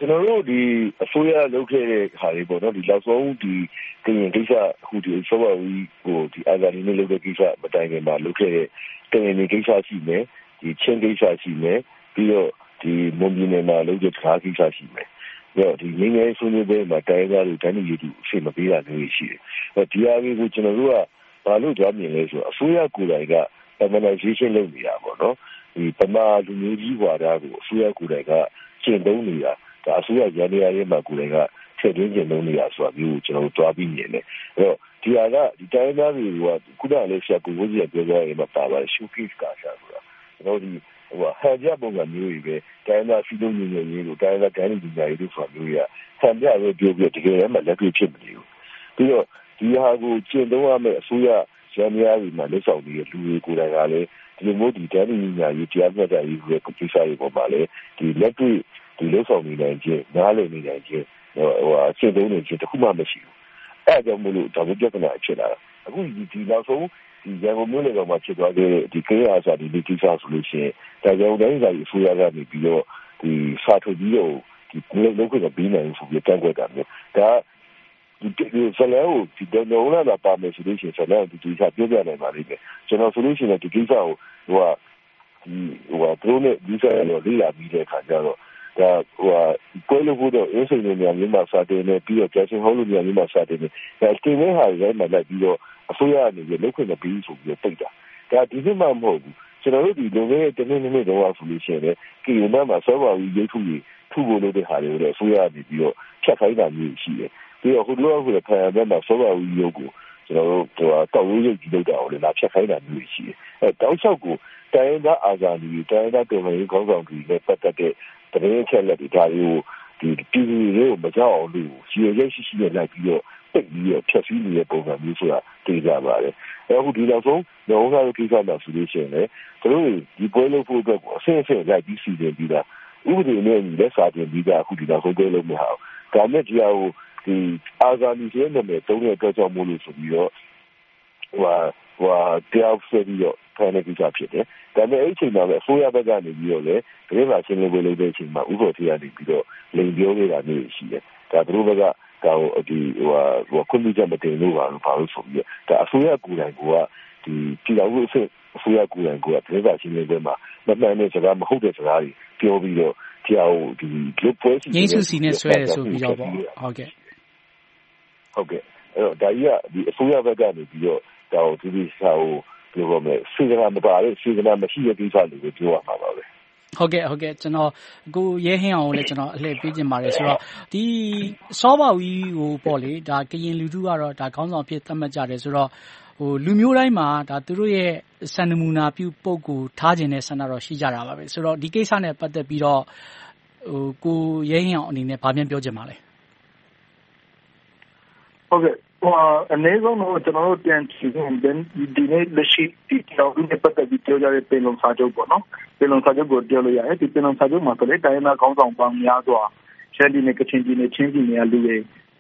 ကျွန်တော်တို့ဒီအစိုးရလုပ်ခဲ့တဲ့ခါလေးပေါ့နော်ဒီလောက်ဆုံးဒီကရင်ကိစ္စအခုဒီဆောဝဝီဟိုဒီအာဇာနည်နဲ့လုပ်တဲ့ကိစ္စမတိုင်ခင်မှာလုပ်ခဲ့တဲ့ကရင်ကိစ္စရှိမယ်ဒီချင်းကိစ္စရှိမယ်ပြီးတော့ဒီမွန်ပြည်နယ်မှာလုပ်တဲ့ခါကိစ္စရှိမယ်ပြီးတော့ဒီငင်းငယ်ဆွေးနွေးပွဲမှာတိုင်းသားတွေတိုင်းပြည်တွေအဖြစ်မပေးတာမျိုးရှိတယ်အဲဒီအားကိုကျွန်တော်တို့ကဘာလို့ကြွားမြင်လဲဆိုတော့အစိုးရကိုယ်တိုင်က permanentization လုပ်နေတာပေါ့နော်ဒီပမာလူမျိုးကြီးဝါဒကိုအစိုးရကိုယ်တိုင်ကကျင့်သုံးနေတာဒါအစိုးရရန်ရရဲမှာကိုယ်တိုင်ကထည့်သွင်းကျင့်သုံးနေတာဆိုတာမျိုးကိုကျွန်တော်တို့တွားပြီးမြင်တယ်အဲ့တော့ဒီဟာကဒီတိုင်းသားတွေကခုနကလည်းဆရာကိုဝကြီးပြောကြရင်မပါပါ showcase ကစားဆိုတာကျွန်တော်ဒီဟိုဟာကြပုံကမျိုးတွေပဲတိုင်းသားစီလုံးညင်ညင်ရေးကိုတိုင်းသားတိုင်းလူညာရေးတို့ဆိုတာမျိုးတွေကဆံပြရဲပြောပြတကယ်လည်းမလက်တွေ့ဖြစ်မနေဘူးပြီးတော့ဒီဟာကိုကျင့်သုံးရမယ့်အစိုးရရန်ရရဲမှာလက်ဆောင်နေတဲ့လူတွေကိုယ်တိုင်ကလည်းဒီလိုမျိုးဒီတိုင်းလူညာရေးတရားမျှတရေးကိုကိစ္စတွေပေါ်မှာလည်းဒီလက်တွေ့ဒီလောက်ဆောင်နေနိုင်ခြင်းနားလည်နေနိုင်ခြင်းဟိုဟာရှင်းသုံးနေခြင်းတခုမှမရှိဘူးအဲဒါကြောင့်မို့လို့ဒါမျိုးပြဿနာဖြစ်လာတာအခုဒီဒီနောက်ဆုံးဒီရန်ကုန်မြို့နယ်ကောင်မှာဖြစ်သွားတဲ့ဒီကိရိယာစာဒီကိစ္စဆိုလို့ရှိရင်ဒါကြောင့်တိုင်းစာကြီးအစိုးရကနေပြီးတော့ဒီစာထုတ်ပြီးတော့ဒီလောက်ခွင့်ကပြီးနိုင်ဆိုပြီးတန်းခွက်တာမျိုးဒါဒီဒီဆလန်ကိုဒီတော့လာတာပါမယ်ဆိုလို့ရှိရင်ဆလန်ဒီကိစ္စပြောပြနိုင်ပါလိမ့်မယ်ကျွန်တော်ဆိုလို့ရှိရင်ဒီကိစ္စကိုဟိုဟာဒီဟိုဟာသူတို့နဲ့ဒီဆိုင်ရောလေးလာပြီးတဲ့ခါကျတော့ဒါဟိုကိုယ်လိုဖို့တော့အင်းစိန်လိုများမျိုးမှာစာတင်နေပြီးတော့ကျောင်းချင်းဟောလိုများမျိုးမှာစာတင်နေဒါတင်နေဟာရဲမှာလိုက်ပြီးတော့အစိုးရအနေနဲ့လုပ်ခွင့်မပေးဆိုပြီးတော့ပိတ်တာဒါဒီနှစ်မှမဟုတ်ဘူးကျွန်တော်တို့ဒီလိုမျိုးတနေ့နေ့တော့ဆိုလို့ရှိရင်ကီယမမှာဆောပါဝီရုပ်ထုကြီးထုဖို့လုပ်တဲ့ဟာတွေကိုလည်းအစိုးရအနေပြီးတော့ဖြတ်ခိုင်းတာမျိုးရှိတယ်ပြီးတော့ဟိုလိုဟိုဖန်ရတဲ့မှာဆောပါဝီရုပ်ကိုကျွန်တော်တို့ဟိုတောက်ရိုးရုပ်ကြီးလုပ်တာကိုလည်းလာဖြတ်ခိုင်းတာမျိုးရှိတယ်အဲတောက်လျှောက်ကိုတိုင်းသားအာဇာနည်တိုင်းသားတော်လှန်ရေးခေါင်းဆောင်တွေနဲ့ပတ်သက်တဲ့တရင်ချက်လက်တွေဒါတွေကိုဒီပြည်သူတွေကိုမကြောက်အောင်လို့ရည်ရွယ်ရှိရှိနဲ့လိုက်ပြီးတော့ပိတ်ပြီးတော့ဖြတ်စည်းနေတဲ့ပုံစံမျိုးဆိုတာသိကြပါတယ်အဲအခုဒီနောက်ဆုံးလောကကိစ္စမှာဆိုလို့ရှိရင်လည်းသူတို့ဒီပွဲလို့ဖို့အတွက်ကိုအဆင့်အဆင့်လိုက်ပြီးစီစဉ်ပြီးတာဥပဒေနဲ့ညီလက်စာတင်ပြီးတာအခုဒီနောက်ဆုံးပွဲလို့မဟုတ်ဒါနဲ့ဒီဟာကိုဒီအာဇာနည်ရဲ့နာမည်သုံးတဲ့အတွက်ကြောင့်မို့လို့ဆိုပြီးတော့ဟိုဟာဟိုတရားဆွေးပြီးတော့ဖန်နေကြဖြစ်တယ်။ဒါပေမဲ့အဲ့ချိန်မှာပဲအစိုးရဘက်ကနေပြီးတော့လေဒီမှာရှင်းလင်းပွဲလုပ်တဲ့အချိန်မှာဥပဒေတရားနေပြီးတော့လိန်ပြောနေတာမျိုးရှိတယ်။ဒါသူတို့ဘက်ကဒါဟိုဒီဟိုဟိုကွန်ပျူတာမတင်လို့ပါလို့ပါလို့ဆိုပြီးဒါအစိုးရကိုယ်တိုင်ကဒီပြည်တော်စုအစိုးရကိုယ်တိုင်ကဒီမှာရှင်းလင်းပွဲမှာမမှန်တဲ့စကားမဟုတ်တဲ့စကားတွေပြောပြီးတော့တရားဟိုဒီလုတ်ပွဲစီရင်းစုစီနဲ့ဆွဲရဆိုပြီးတော့ပေါ့ဟုတ်ကဲ့ဟုတ်ကဲ့အဲ့တော့ဒါကြီးကဒီအစိုးရဘက်ကနေပြီးတော့ဒါကိုဒီစာကိုပြောရမယ်စေတနာမပါတဲ့စေတနာမရှိတဲ့ကိစ္စတွေပြောရမှာပါပဲဟုတ်ကဲ့ဟုတ်ကဲ့ကျွန်တော်ကိုရဲဟင်းအောင်လည်းကျွန်တော်အလှည့်ပေးခြင်းပါတယ်ဆိုတော့ဒီစောပါဝီကိုပေါ့လေဒါကရင်လူထုကတော့ဒါခေါင်းဆောင်ဖြစ်သတ်မှတ်ကြတယ်ဆိုတော့ဟိုလူမျိုးတိုင်းမှာဒါသူတို့ရဲ့စံနမူနာပြုပုံကိုထားခြင်းနဲ့ဆန္ဒတော့ရှိကြတာပါပဲဆိုတော့ဒီကိစ္စနဲ့ပတ်သက်ပြီးတော့ဟိုကိုရဲဟင်းအောင်အနေနဲ့ဗာပြန်ပြောချင်ပါလဲဟုတ်ကဲ့ဟိုအနည်းဆုံးတော့ကျွန်တော်တို့ပြန်ကြည့်ရင်ဒီနေ့လက်ရှိဒီတော့ဒီပတ်သက်ပြီးပြောကြတဲ့ပင်လုံစာချုပ်ပေါ့နော်ပင်လုံစာချုပ်ကိုပြောလို့ရတယ်ဒီပင်လုံစာချုပ်မှာဆိုလေတိုင်းသားခေါင်းဆောင်ပေါင်းများစွာရှမ်းပြည်နယ်ကချင်ပြည်နယ်ချင်းပြည်နယ်ကလူတွေ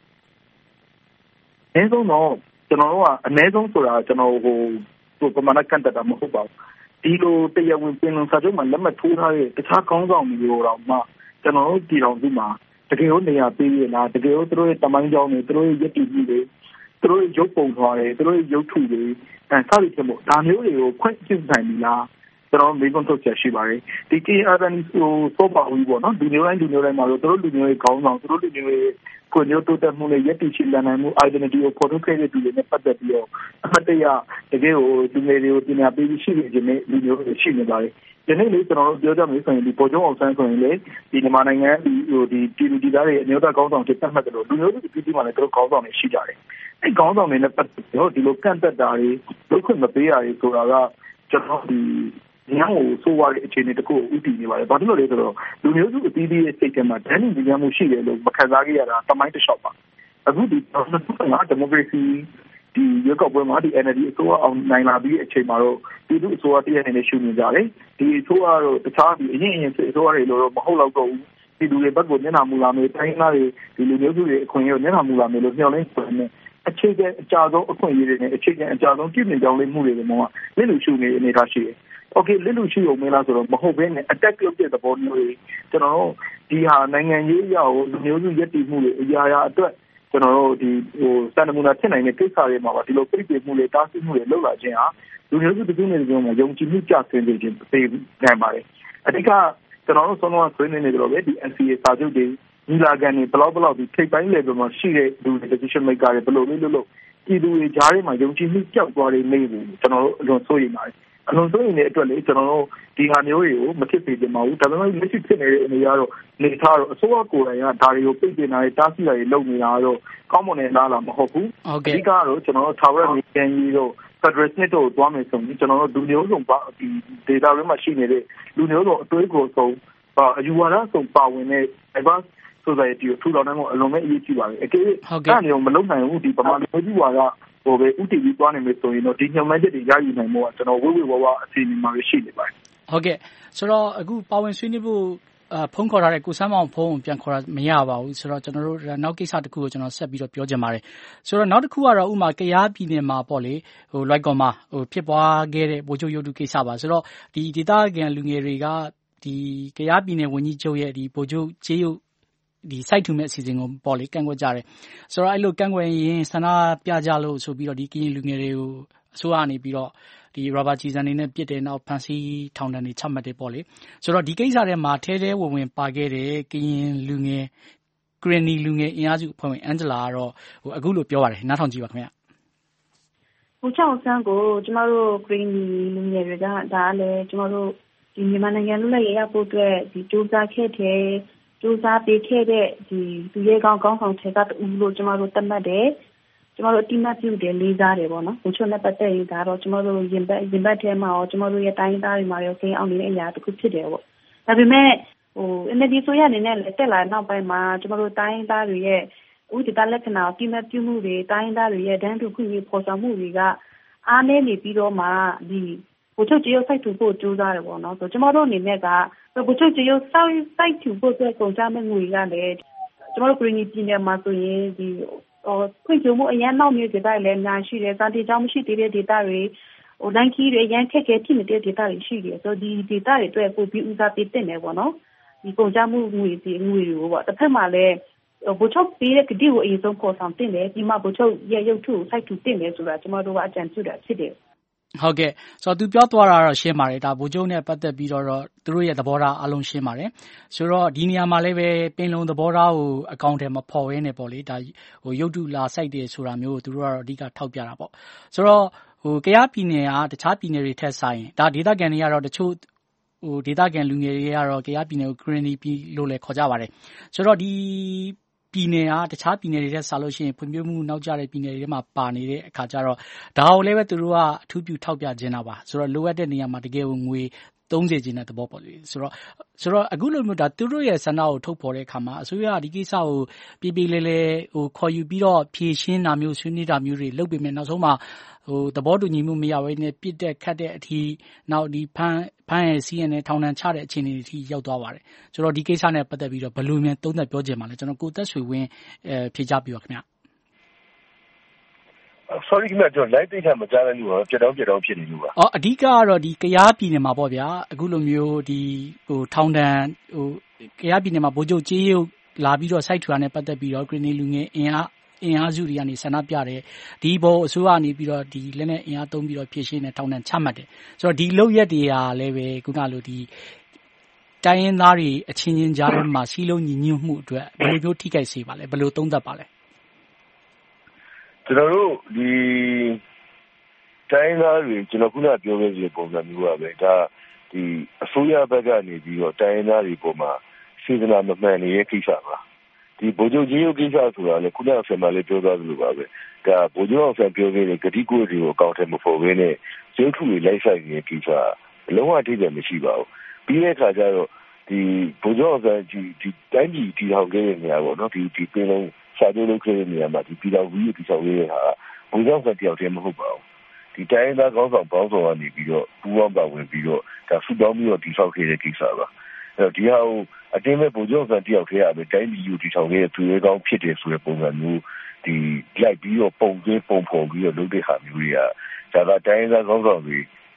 အနည်းဆုံးတော့ကျွန်တော်တို့ကအနည်းဆုံးဆိုတာကျွန်တော်ဟိုဟိုပမာဏကန်တာမဟုတ်ပါဘူးဒီလိုတရားဝင်ပင်လုံစာချုပ်မှာလက်မှတ်ထိုးထားတဲ့တခြားခေါင်းဆောင်မျိုးတော့မှကျွန်တော်တို့ပြည်တော်စုမှာတကယ်လို့နေရာပေးရလားတကယ်လို့သူတို့ရဲ့တမိုင်းကြောင်းတွေသူတို့ရဲ့ရည်တည်မှုတွေသူတို့ရုပ်ပုံသွားတယ်သူတို့ရုပ်ထုတွေအဲစသည်ဖြင့်ပေါ့ဒါမျိုးတွေကိုခွင့်ပြုနိုင်ပြီလားကျွန်တော်မိကွန်းထုတ်ချက်ရှိပါတယ်ဒီ K R N ဟိုစောပါဝီပေါ့နော်ဒီမျိုးတိုင်းဒီမျိုးတိုင်းမှာလို့သူတို့လူမျိုးတွေခေါင်းဆောင်သူတို့လူမျိုးတွေကိုညို့တိုးတက်မှုနဲ့ရည်တည်ရှိလနိုင်မှု identity ကိုဖော်ထုတ်ခဲ့တဲ့သူတွေနဲ့ပတ်သက်ပြီးတော့အမှတ်တရတကယ်ကိုဒီမျိုးတွေကိုပညာပေးပြီးရှိနေခြင်းနဲ့လူမျိုးတွေရှိနေပါတယ်ဒီနေ့လေးကျွန်တော်တို့ပြောကြမယ်ဆိုရင်ဒီပေါ်ကျောင်းအောင်ဆန်းဆိုရင်လေဒီမြန်မာနိုင်ငံဒီဟိုဒီပြည်သူပြည်သားတွေအမျိုးသားကောင်းဆောင်တွေတက်မှတ်တယ်လို့လူမျိုးတွေပြည်သူမှလည်းသူတို့ကောင်းဆောင်တွေရှိကြတယ်။အဲကောင်းဆောင်တွေနဲ့ပတ်သက်ပြီးဒီလိုကန့်သက်တာတွေလုပ်ခွင့်မပေးရတွေဆိုတာကကျွန်တော်ဒီညောင်းကိုစိုးရတဲ့အခြေအနေတခုကိုဥတည်နေပါတယ်။ဘာလို့လဲဆိုတော့လူမျိုးစုအသီးသီးရဲ့စိတ်ထဲမှာဒဏ်ညဉ့်မှုရှိတယ်လို့မခံစားခဲ့ရတာတမိုင်းတစ်လျှောက်ပါ။အခုဒီ၂၀၁၅ဒီမိုကရေစီဒီရွေးကောက်ပွဲမှာဒီ N L D အစိုးရအောင်နိုင်လာပြီးအချိန်မှာတော့ပြည်သူ့အစိုးရတည်းအနေနဲ့ရှုမြင်ကြတယ်ဒီအစိုးရတော့တခြားဒီအရင်အရင်အစိုးရတွေလိုတော့မဟုတ်တော့ဘူးပြည်သူတွေဘက်ကိုမျက်နှာမူလာမျိုးတိုင်းသားတွေဒီလူမျိုးစုတွေအခွင့်အရေးကိုမျက်နှာမူလာမျိုးလို့မျှော်လင့်နေအခြေခံအကြဆုံးအခွင့်အရေးတွေနဲ့အခြေခံအကြဆုံးပြည်ပြင်ကြောင်းလေးမှုတွေကတော့လက်လူရှုနေအနေထားရှိတယ် okay လစ်လူရှိုံမလားဆိုတော့မဟုတ်ဘဲနဲ့ attack လုပ်တဲ့သဘောမျိုးတွေကျွန်တော်တို့ဒီဟာနိုင်ငံရေးအရာကိုလူမျိုးစုရည်တည်မှုတွေအရာရာအတွက်ကျွန်တော်တို့ဒီဟိုစံနမူနာဖြစ်နိုင်တဲ့ကိစ္စတွေမှာပါဒီလိုပြည့်ပြည့်မှုတွေတားဆီးမှုတွေလုပ်လာခြင်းဟာလူမျိုးစုတစ်ခုနဲ့တစ်ခုမှာယုံကြည်မှုကျဆင်းစေခြင်းပေးနိုင်ပါတယ်အဓိကကျွန်တော်တို့ဆုံးတော့ဆွေးနွေးနေကြတော့ပဲဒီ N C A စာချုပ်တွေညီလာခံတွေဘလောက်ဘလောက်ဒီထိပ်ပိုင်း level မှာရှိတဲ့လူတွေ decision maker တွေဘယ်လိုလုပ်လို့ပြည်သူတွေကြားထဲမှာယုံကြည်မှုကြောက်သွားတယ်နေဘူးကျွန်တော်တို့အလွန်စိုးရိမ်ပါတယ်အလွန်စိုးရိမ်တဲ့အတွက်လေကျွန်တော်တို့ဒီဟာမျိုးတွေကိုမဖြစ်စေချင်ပါဘူးဒါပေမဲ့လက်ရှိဖြစ်နေတဲ့အနေအရတော့နေထားတော့အစိုးရကိုယ်တိုင်ကဒါတွေကိုပြည့်ပြည့်နိုင်တားဆီးတာတွေလုပ်နေတာတော့ကောင်းမွန်တဲ့လားလားမဟုတ်ဘူးအဓိကတော့ကျွန်တော်တို့ထာဝရမြေပြန်ကြီးတို့ Federal State တို့သွားမယ်ဆိုရင်ကျွန်တော်တို့လူမျိုးစုံပါဒီ data တွေမှာရှိနေတဲ့လူမျိုးစုံအတွေးကိုဆုံးအယူဝါဒဆုံးပါဝင်တဲ့ advance society ကိုထူထောင်နိုင်မှုအလွန်ပဲအရေးကြီးပါတယ်အကယ်၍အဲ့ဒါမျိုးမလုပ်နိုင်ဘူးဒီပမာလူမျိုးကြီးဝါဒဟိုပဲဥတီပြီးသွားနေမယ်ဆိုရင်တော့ဒီညှိနှိုင်းချက်တွေရယူနိုင်မှုကကျွန်တော်ဝိဝိဝါဝအစီအစဉ်မှာရှိနေပါတယ်ဟုတ်ကဲ့ဆိုတော့အခုပါဝင်ဆွေးနွေးဖို့အဖုန်းခေါ်ထားတဲ့ကိုစမ်းမောင်ဖုန်းပြန်ခေါ်တာမရပါဘူးဆိုတော့ကျွန်တော်တို့နောက်ကိစ္စတစ်ခုကိုကျွန်တော်ဆက်ပြီးတော့ပြောချင်ပါတယ်ဆိုတော့နောက်တစ်ခုကတော့ဥမာကရားပြည်နယ်မှာပေါ့လေဟိုလိုက်ကော်မှာဟိုဖြစ်ပွားခဲ့တဲ့ဗိုလ်ချုပ်ရုပ်တုကိစ္စပါဆိုတော့ဒီဒေသခံလူငယ်တွေကဒီကရားပြည်နယ်ဝန်ကြီးချုပ်ရဲ့ဒီဗိုလ်ချုပ်ကျေးရုပ်ဒီ site ထူမဲ့အစီအစဉ်ကိုပေါ်လေကန့်ကွက်ကြတယ်ဆိုတော့အဲ့လိုကန့်ကွက်ရင်ဆန္ဒပြကြလို့ဆိုပြီးတော့ဒီကရင်လူငယ်တွေကိုအစိုးရအနေပြီးတော့ဒီ rubber ကြီးစံနေနဲ့ပြစ်တယ်နောက်ဖန်စီထောင်ဒဏ်တွေချမှတ်တယ်ပေါ့လေဆိုတော့ဒီကိစ္စထဲမှာထဲထဲဝင်ဝင်ပါခဲ့တဲ့ကရင်လူငယ်ကရင်နီလူငယ်အင်အားစုအဖွဲ့ဝင်အန်ဂျလာကတော့ဟိုအခုလိုပြောပါတယ်နားထောင်ကြည့်ပါခင်ဗျဟိုချောင်းဆန်းကိုကျမတို့ကရင်နီလူငယ်တွေကဒါလည်းကျမတို့ဒီမြန်မာနိုင်ငံလူလိုက်ရရဖို့အတွက်ဒီစူးစမ်းခဲ့တဲ့စူးစမ်းပေးခဲ့တဲ့ဒီသူရဲကောင်းကောင်းဆောင်တွေကတူလို့ကျမတို့တတ်မှတ်တယ်ကျမတို့အတိမတ်ပြုတယ်လေးစားတယ်ပေါ့နော်ဘုချုံနဲ့ပတ်သက်ရင်ဒါတော့ကျမတို့ရင်ဘတ်ရင်ဘတ်ထဲမှာရောကျမတို့ရဲ့တိုင်းသားတွေမှာရောကိန်းအောင်နေတဲ့အရာတစ်ခုဖြစ်တယ်ပေါ့ဒါပေမဲ့ဟို N L D ဆိုရအနေနဲ့လည်းတက်လာနောက်ပိုင်းမှာကျမတို့တိုင်းသားတွေရဲ့ဥဒိတလက္ခဏာအတိမတ်ပြုမှုတွေတိုင်းသားတွေရဲ့ဒန်းတူခွင့်ရေးပေါ်ဆောင်မှုတွေကအားနည်းနေပြီးတော့မှဒီဘုချုပ်ကျေးရုပ်စိုက်ထူဖို့ကြိုးစားတယ်ပေါ့နော်ဆိုကျမတို့အနေနဲ့ကဘုချုပ်ကျေးရုပ်စိုက်စိုက်ထူဖို့အတွက်ကုန်ကြမဲ့ငွေကလည်းကျမတို့ပြည်နယ်ပြည်နယ်မှာဆိုရင်ဒီဟိုခွင့်ပြုမှုအရန်နောက်မျိုးဒေသတွေလည်းအများရှိတယ်စာတီကြောင့်မရှိသေးတဲ့ဒေသတွေဟိုတိုင်းခီးတွေအရန်ခက်ခဲဖြစ်နေတဲ့ဒေသတွေရှိတယ်ဆိုဒီဒေသတွေအတွက်ပို့ပြီးဦးစားပေးတင်တယ်ပေါ့နော်ဒီကုန်ကြမှုငွေဒီငွေတွေကိုပေါ့တစ်ဖက်မှာလည်းဘုချုပ်ပေးတဲ့ကတိကိုအရင်ဆုံးပေါ်ဆောင်တင်တယ်ဒီမှာဘုချုပ်ရဲ့ရုပ်ထုကိုစိုက်ထူတင်တယ်ဆိုတာကျမတို့ကအကြံပြုတာဖြစ်တယ်ဟုတ်ကဲ့ဆိုတော့သူပြောသွားတာတော့ရှင်းပါတယ်ဒါဗိုလ်ချုပ်နဲ့ပတ်သက်ပြီးတော့သူတို့ရဲ့သဘောထားအလုံးရှင်းပါတယ်ဆိုတော့ဒီနေရာမှာလည်းပဲပင်လုံသဘောထားကိုအကောင့်ထဲမှာပေါ်ရင်းနေပေါ့လေဒါဟိုရုပ်တုလာစိုက်တယ်ဆိုတာမျိုးကိုသူတို့ကတော့အဓိကထောက်ပြတာပေါ့ဆိုတော့ဟိုကရားပြည်နယ်ကတခြားပြည်နယ်တွေထက်ဆိုင်ဒါဒေသခံတွေကတော့တချို့ဟိုဒေသခံလူငယ်တွေကတော့ကရားပြည်နယ်ကို Green ပြည်လို့လည်းခေါ်ကြပါတယ်ဆိုတော့ဒီပြည်နယ်ကတခြားပြည်နယ်တွေထက်စားလို့ရှိရင်ဖွံ့ဖြိုးမှုနောက်ကျတဲ့ပြည်နယ်တွေထဲမှာပါနေတဲ့အခါကျတော့ဒါကိုလည်းပဲသူတို့ကအထူးပြုထောက်ပြခြင်းတာပါဆိုတော့လိုအပ်တဲ့နေရာမှာတကယ်ကိုငွေသုံးစေခြင်းတဲ့သဘောပေါ့လေဆိုတော့ဆိုတော့အခုလိုမျိုးဒါသူတို့ရဲ့ဆန္ဒကိုထုတ်ဖော်တဲ့အခါမှာအစိုးရကဒီကိစ္စကိုပြည်ပြည်လဲလဲဟိုခေါ်ယူပြီးတော့ဖြေရှင်းတာမျိုးဆွေးနွေးတာမျိုးတွေလုပ်ပေးမယ်နောက်ဆုံးမှာဟိုသဘောတူညီမှုမရဘဲနဲ့ပြစ်တဲ့ခတ်တဲ့အထိနောက်ဒီဖန်ဖန်ရဲ့စီးရနဲ့ထောင်ဒဏ်ချတဲ့အခြေအနေတွေအထိရောက်သွားပါတယ်ဆိုတော့ဒီကိစ္စနဲ့ပတ်သက်ပြီးတော့ဘယ်လိုမျိုးသုံးသပ်ပြောချင်ပါလဲကျွန်တော်ကိုသက်ဆွေဝင်းအဲဖြေချပြပါခင်ဗျာ sorry ခင်ဗျာကျွန်တော် live တိတ်ထမကြားတဲ့လူကပြတ်တောင်းပြတ်တောင်းဖြစ်နေလို့ပါအော်အဓိကကတော့ဒီကရားပြည်နယ်မှာပေါ့ဗျာအခုလိုမျိုးဒီဟိုထောင်ဒဏ်ဟိုကရားပြည်နယ်မှာဗိုလ်ချုပ်ကြေးရုပ်လာပြီးတော့စိုက်ထူတာနဲ့ပတ်သက်ပြီးတော့ Green လူငယ်အင်အားအင်အားစုတွေကနေဆန္ဒပြတယ်ဒီဘောအစိုးရကနေပြီးတော့ဒီလက်နဲ့အင်အားသုံးပြီးတော့ဖြစ်ရှင်းတဲ့ထောင်ဒဏ်ချမှတ်တယ်ဆိုတော့ဒီလုပ်ရက်တွေကလည်းပဲခုနလိုဒီတိုင်းရင်းသားတွေအချင်းချင်းကြားထဲမှာစီးလုံးညီညွတ်မှုအတွက်ဘယ်လိုမျိုးထိခိုက်စေပါလဲဘယ်လိုသုံးသပ်ပါလဲကျွန်တော်တို့ဒီတိုင်းသားတွေကျွန်တော်ခုနပြောခဲ့တဲ့ပုံစံမျိုးပါပဲဒါဒီအစိုးရဘက်ကနေပြီးတော့တိုင်းသားတွေပေါ်မှာစေတနာမမှန်နေတဲ့ကိစ္စပါဒီဗိုလ်ချုပ်ကြီးရုပ်ကိစ္စဆိုတာလေခုနကဆယ်မလေးပြောသွားသလိုပါပဲဒါဗိုလ်ချုပ်အောင်ဆန်းပြောခဲ့တဲ့ဂတိကိုယ်တွေကိုအကောင့်ထဲမဖော်ဘဲနဲ့ရုပ်ထုတွေလိုက်ဆိုင်နေတဲ့ကိစ္စလုံးဝအထိတယ်မရှိပါဘူးပြီးတဲ့အခါကျတော့ဒီဗိုလ်ချုပ်အောင်ဆန်းဒီဒီတိုင်းပြည်တည်ထောင်ခဲ့တဲ့နေရာပေါ့နော်ဒီဒီပင်လုံးစာချုပ်လုပ်ခဲ့တဲ့နေရာမှာဒီပြည်တော်ဝီးတည်ထောင်ခဲ့တဲ့ဟာဗိုလ်ချုပ်အောင်ဆန်းတယောက်တည်းမဟုတ်ပါဘူးဒီတိုင်းသားကောင်းဆောင်ပေါင်းဆောင်ကနေပြီးတော့ပူးပေါင်းပါဝင်ပြီးတော့ဒါစုပေါင်းပြီးတော့တည်ဆောက်ခဲ့တဲ့ကိစ္စပါဒီဟာကိုအတင်းမဲ့ဗိုလ်ချုပ်ဆန်တယောက်ထဲရပဲတိုင်းပြည်ယူတည်ထောင်ခဲ့တဲ့သူရဲကောင်းဖြစ်တယ်ဆိုတဲ့ပုံစံမျိုးဒီလိုက်ပြီးတော့ပုံသွင်းပုံဖော်ပြီးတော့လုပ်တဲ့ဟာမျိုးတွေကဒါကတိုင်းသားကောင်းဆောင်တွေ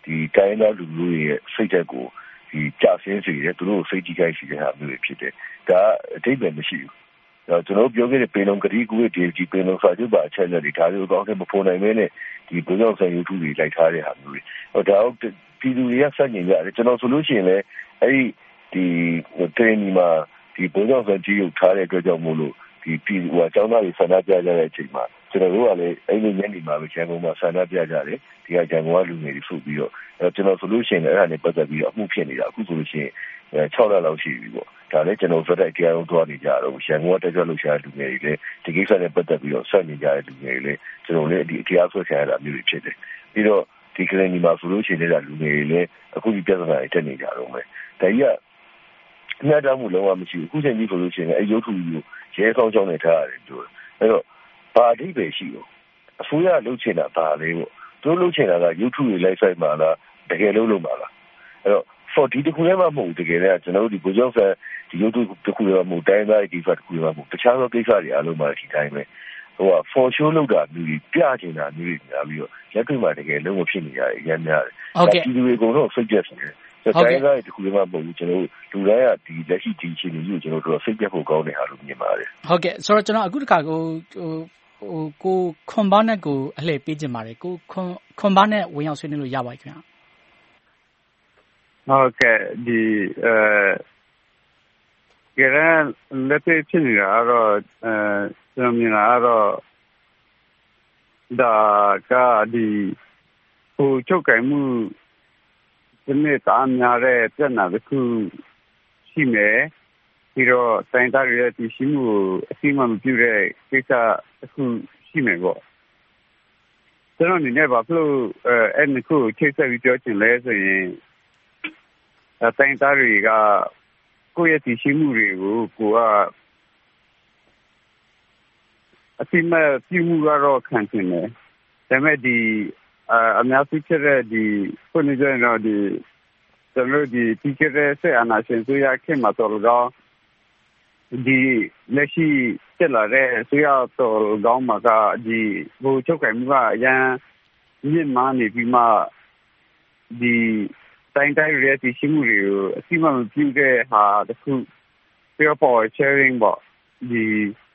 ဒီတိုင်းသားလူမျိုးရဲ့စိတ်ဓာတ်ကိုဒီကြာဆင်းစေတယ်သူတို့စိတ်ကြီးကြိုက်စီတဲ့ဟာမျိုးတွေဖြစ်တယ်ဒါအတိတ်ပဲမရှိဘူးကျွန်တော်ပြောခဲ့တဲ့ပင်လုံကတိကူရဲ့ဒီဒီပင်လုံစာချုပ်ပါအချက်အလက်တွေဒါတွေကိုတော့မဖော်နိုင်မဲနဲ့ဒီဘုရားဆိုင်ရုပ်ထုတွေလိုက်ထားတဲ့ဟာမျိုးတွေဟိုဒါပြည်သူတွေကစတင်ကြတယ်ကျွန်တော်ဆိုလို့ရှိရင်လည်းအဲ့ဒီဒီတင်ဒီမှာဒီဘုရားဆိုင်ကြီးရုပ်ထားတဲ့အတွက်ကြောင့်မို့လို့ဒီပြည်ဟိုအကြောင်းသားတွေဆန္ဒပြကြတဲ့အချိန်မှာကျွန်တော်တို့ကလည်းအဲ့ဒီညနေမှာပဲရန်ကုန်မှာဆန္ဒပြကြတယ်ဒီကရန်ကုန်ကလူငယ်တွေစုပြီးတော့အဲ့ကျွန်တော်ဆိုလို့ရှိရင်အဲ့ဒါနဲ့ပတ်သက်ပြီးတော့အမှုဖြစ်နေတာအခုဆိုလို့ရှိရင်၆လလောက်ရှိပြီပေါ့ဒါလည်းကျွန်တော်စတဲ့တရားရုံးသွားနေကြတော့ရန်ကုန်ကတက်ကြလို့ရှာလူငယ်တွေလည်းဒီကိစ္စနဲ့ပတ်သက်ပြီးတော့ဆက်နေကြတဲ့လူငယ်တွေလည်းကျွန်တော်လည်းဒီတရားဆွဲခံရတာမျိုးတွေဖြစ်တယ်ပြီးတော့ဒီကလေးညီမဆိုလို့ရှိရင်လည်းလူငယ်တွေလည်းအခုဒီပြဿနာတွေတက်နေကြတော့မယ်ဒါကြီးကအများတော်မှုလုံးဝမရှိဘူးအခုချိန်ကြီးဆိုလို့ရှိရင်အဲ့ရုပ်ထုကြီးကိုရဲဆောင်ကြောင်းနေထားရတယ်ပြောအဲ့တော့ဘာအဓိပ္ပာယ်ရှိတော့အစိုးရလှုပ်ချင်တာဒါလေးပေါ့သူလှုပ်ချင်တာကရုပ်ထုတွေလိုက်ဆိုင်မှာလားတကယ်လို့လုပ်မှာလားအဲ့တော့ for ဒီတခုလည်းမမဟုတ်တကယ်လည်းကျွန်တော်တို့ဒီဘုရားဆန်ဒီရုပ်ထုတခုလည်းမဟုတ်တိုင်းသားဒီဖတ်တခုလည်းမဟုတ်တခြားသောကိစ္စတွေအားလုံးမှာဒီတိုင်းပဲဟိုက for show လုပ်တာမျိုးကြီးပြချင်တာမျိုးကြီးများပြီးတော့လက်တွေ့မှာတကယ်လုံးဝဖြစ်နေရတယ်အများများတယ်ဟုတ်ကဲ့ဒီလူတွေကတော့ suggest နေတယ်တိုင်းသားတခုလည်းမဟုတ်ဘူးကျွန်တော်တို့လူတိုင်းကဒီလက်ရှိဒီအခြေအနေကြီးကိုကျွန်တော်တို့စိတ်ပြတ်ဖို့ကောင်းတယ်ဟာလို့မြင်ပါတယ်ဟုတ်ကဲ့ဆိုတော့ကျွန်တော်အခုတခါကိုဟိုဟိုကိုခွန်ဘာနဲ့ကိုအလှည့်ပေးခြင်းပါတယ်ကိုခွန်ခွန်ဘာနဲ့ဝင်ရောက်ဆွေးနွေးလို့ရပါ့ခင်ဗျာဟုတ်ကဲ့ဒီအဲကြရလက်ပြဖြစ်နေတာတော့အဲကျွန်တော်မြင်တာတော့ဒါကဒီဟိုချုပ်ကင်မှုဒီနေ့တာများတဲ့ပြဿနာတစ်ခုရှိမယ်ပြီးတော့တိုင်းသားရဲ့ဒီရှိမှုအစီအမံပြုတဲ့ကိစ္စအခုရှိမယ်ပေါ့ကျွန်တော်အနေနဲ့ဘာလို့အဲအဲ့ဒီကိုချိတ်ဆက်ပြီးပြောချင်လဲဆိုရင်တိုင်းသားတွေကကိုယ့်ရဲ့ဒီရှိမှုတွေကိုကိုကအစီအမံပြုမှုကတော့ခံချင်တယ်ဒါပေမဲ့ဒီအများစုဖြစ်တဲ့ဒီခုနကပြောတဲ့ဒီကျွန်တော်ဒီဒီကရဲဆက်အနာရှင်ဆိုရခင်မှာတော့တော့ဒီလက်ရှိတက်လာတဲ့ဆိုရတော့ကောင်းမှာကဒီဘိုးချုပ်ကင်မှုကအရန်မြင့်မားနေပြီးမှဒီတိုင်းတိုင်းရဲ့ဒီရှိမှုတွေကိုအစီအမံပြုတဲ့ဟာတခုပြောပေါ် sharing ပေါ့ဒီ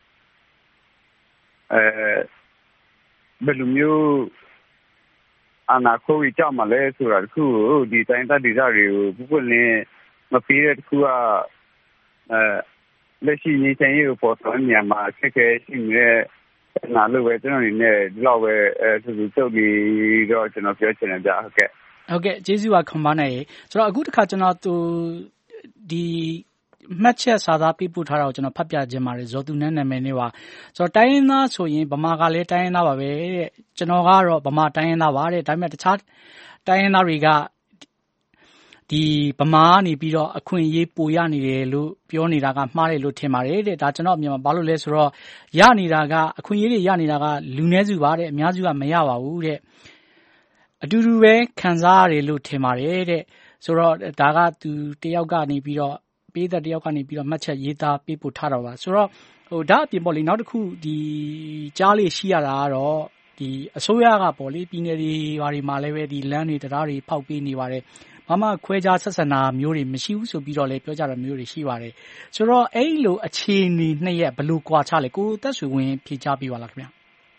အဲဘယ်လိုမျိုးအနာကိုကြီးကြမှာလဲဆိုတာတခုဒီတိုင်းသားဒေသတွေကိုဘုကွလင်းမပေးတဲ့တခုကအဲလက်ရှိနေတိုင်းကိုပေါ်တော့ညမှာဆက်ခဲရှိနေတဲ့နာလို့ပဲကျွန်တော်နေနဲ့ဒီလောက်ပဲအဲသူစုပ်ပြီးတော့ကျွန်တော်ပြောချင်တယ်ကြာဟုတ်ကဲ့ဟုတ်ကဲ့ကျေးဇူးပါခွန်ဘာနဲ့ဆိုတော့အခုတစ်ခါကျွန်တော်သူဒီမှတ်ချက်စာသားပေးပို့ထားတာကိုကျွန်တော်ဖတ်ပြခြင်းပါတယ်ဇော်သူနန်းနာမည်နဲ့ပါဆိုတော့တိုင်းရင်းသားဆိုရင်ဗမာကလည်းတိုင်းရင်းသားပါပဲတဲ့ကျွန်တော်ကတော့ဗမာတိုင်းရင်းသားပါတဲ့ဒါပေမဲ့တခြားတိုင်းရင်းသားတွေကဒီဗမာကနေပြီးတော့အခွင့်အရေးပိုရနေတယ်လို့ပြောနေတာကမှားတယ်လို့ထင်ပါတယ်တဲ့ဒါကျွန်တော်အမြင်မှာဘာလို့လဲဆိုတော့ရနေတာကအခွင့်အရေးတွေရနေတာကလူနည်းစုပါတဲ့အများစုကမရပါဘူးတဲ့အတူတူပဲခံစားရတယ်လို့ထင်ပါတယ်တဲ့ဆိုတော့ဒါကသူတယောက်ကနေပြီးတော့ပေးတဲ့တယောက်ကနေပြီးတော့မှတ်ချက်ရေးသားပေးပို့ထားတော့ပါဆိုတော့ဟိုဒါအပြင်ပေါ့လေနောက်တစ်ခုဒီကြားလေးရှိရတာကတော့ဒီအစိုးရကပေါ့လေပြည်နယ်တွေဘာတွေမှာလည်းပဲဒီလမ်းတွေတရားတွေဖောက်ပေးနေပါတယ်ဘာမှခွဲခြားဆက်ဆံတာမျိုးတွေမရှိဘူးဆိုပြီးတော့လည်းပြောကြတာမျိုးတွေရှိပါတယ်ဆိုတော့အဲ့လိုအခြေအနေနှစ်ရက်ဘယ်လိုကွာခြားလဲကိုသက်ဆွေဝင်ဖြေချပေးပါလားခင်ဗျာ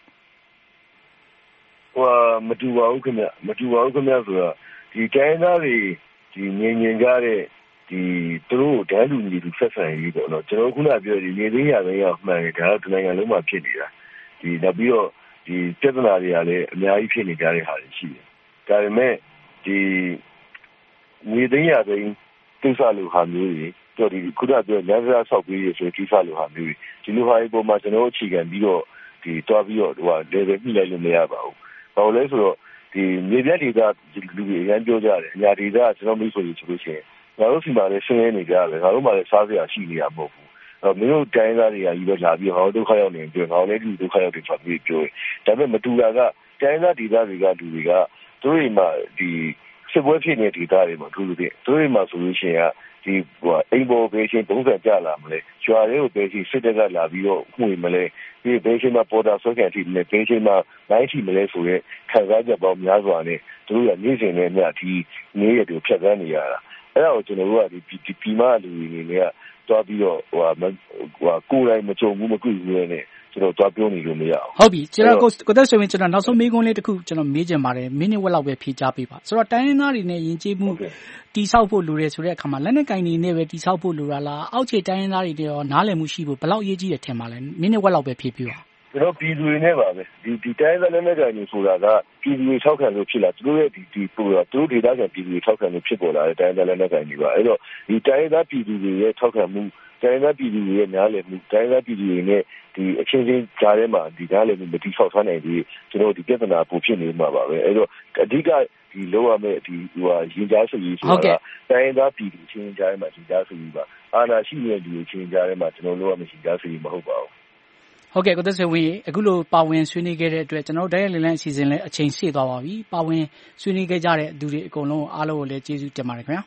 ဟိုမတူပါဘူးခင်ဗျမတူပါဘူးခင်ဗျဆိုတော့ဒီတိုင်းသားတွေဒီငင်ငင်ကြတဲ့ဒီသူတို့တန်းလူမျိုးတွေဆက်ဆံရေးပေါ့နော်ကျွန်တော်ခုနပြောဒီနေသေးရပဲရမှန်တယ်ဒါတော့ဒီနိုင်ငံလုံးမှာဖြစ်နေတာဒီနောက်ပြီးတော့ဒီပြဿနာတွေကလည်းအများကြီးဖြစ်နေကြတဲ့ဟာတွေရှိတယ်ဒါပေမဲ့ဒီနေသေးရပဲကိစ္စလိုဟာမျိုးတွေတော့ဒီခုနပြောညစာဆောက်ပြီးရဆိုကိစ္စလိုဟာမျိုးတွေဒီလိုဟာတွေပေါ်မှာကျွန်တော်အခြေခံပြီးတော့ဒီတွားပြီးတော့ဟိုဟာ level ပြလိုက်လို့မရပါဘူးဘာလို့လဲဆိုတော့ဒီမြေပြတ်ဒေသလူတွေအများပြောကြတယ်အညာဒေသကျွန်တော်မိတ်ဆွေတွေဆိုလို့ရှိရင်ငါတို့စီမှာလည်းရှင်းရနေကြတယ်ငါတို့မှလည်းစားစရာရှိနေတာမဟုတ်ဘူးအဲ့မင်းတို့တိုင်းသားတွေကကြီးပဲလာပြီးဟောဒုက္ခရောက်နေပြောငါလည်းဒီဒုက္ခရောက်တယ်ဆိုပြီးပြောတယ်ဒါပေမဲ့မတူတာကတိုင်းသားဒေသတွေကလူတွေကသူတို့တွေမှာဒီစစ်ပွဲဖြစ်နေတဲ့ဒေသတွေမှာသူတို့တွေသူတို့တွေမှာဆိုလို့ရှိရင်ကဒီဟိုအိမ်ပေါ်ပဲချင်းပုံစံကြလာမလဲကျွာတွေကိုပဲချင်းစစ်တပ်ကလာပြီးတော့မှုမလဲဒီပဲချင်းမှာပေါ်တာဆွဲခံထိလဲပဲချင်းမှာနိုင်ထိမလဲဆိုရဲခံစားချက်ပေါင်းများစွာနဲ့သူတို့ကနေ့စဉ်နဲ့ညဒီနေ့ရက်တွေဖြတ်သန်းနေရတာအဲ့ဒါကိုကျွန်တော်တို့ကဒီဒီပီမာလူတွေနေကတွားပြီးတော့ဟိုဟိုကိုယ်တိုင်မကြုံဘူးမတွေ့ဘူးနဲ့ကျွန်တော်တွားပြောနေလို့မရအောင်ဟုတ်ပြီကျွန်တော်ကိုသက်ဆိုရင်ကျွန်တော်နောက်ဆုံးမေးခွန်းလေးတစ်ခုကျွန်တော်မေးချင်ပါတယ်မိနစ်ဝက်လောက်ပဲဖြေချပေးပါဆိုတော့တိုင်းရင်းသားတွေနဲ့ယဉ်ကျေးမှုတိဆောက်ဖို့လိုတယ်ဆိုတဲ့အခါမှာလက်နက်ကင်တွေနဲ့ပဲတိဆောက်ဖို့လိုတာလားအောက်ခြေတိုင်းရင်းသားတွေရောနားလည်မှုရှိဖို့ဘယ်လောက်အရေးကြီးတယ်ထင်ပါလဲမိနစ်ဝက်လောက်ပဲဖြေပြပါကျွန်တော်ပြည်သူတွေနဲ့ပါပဲဒီဒီတိုင်းသားလက်နက်ကင်တွေဆိုတာကပြည်သူတွေထောက်ခံလို့ဖြစ်လာသူတို့ရဲ့ဒီဒီပို့တော့သူတို့ဒေသခံပြည်သူတွေထောက်ခံလို့ဖြစ်ပေါ်လာတဲ့တိုင်းသားလက်နက်ကင်တွေပါအဲ့တော့ဒီတိုင်းသားပြည်သူတွေရဲ့ထောက်ခံမှုတိုင်းသားပြည်သူတွေရဲ့နားလည်မှုတိုင်းသားပြည်သူတွေနဲ့ဒီအချင်းချင်းကြားထဲမှာဒီနားလည်မှုမတိဆောက်ထားနိုင်ပြီးကျွန်တော်ဒီပြဿနာပိုဖြစ်နေမှာပါပဲအဲ့တော့အဓိကဒီလောရမယ့်ဒီဟိုဟာရင်ကြားဆိုရေးဆိုတာတိုင်းသားပြည်သူချင်းကြားထဲမှာရင်ကြားဆိုရေးပါအာဏာရှိနေတဲ့လူချင်းကြားထဲမှာကျွန်တော်လောရမယ့်ရင်ကြားဆိုရေးမဟုတ်ပါဘူးဟုတ်ကဲ့ကိုသက်ဆွေဝင်းအခုလိုပါဝင်ဆွေးနွေးခဲ့တဲ့အတွက်ကျွန်တော်တို့တိုင်းရင်းလန်းအစီအစဉ်လည်းအချိန်ရှည်သွားပါပြီပါဝင်ဆွေးနွေးခဲ့ကြတဲ့သူတွေအကုန်လုံးအားလုံးကိုလည်းကျေးဇူးတင်ပါတယ်ခင်ဗျာ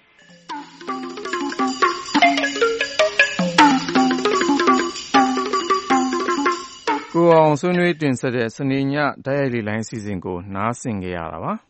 ကိုအောင်ဆွေးနွေးတင်ဆက်တဲ့စနေညတိုက်ရိုက်လေးလိုင်းအစီအစဉ်ကိုနားဆင်ကြရတာပါ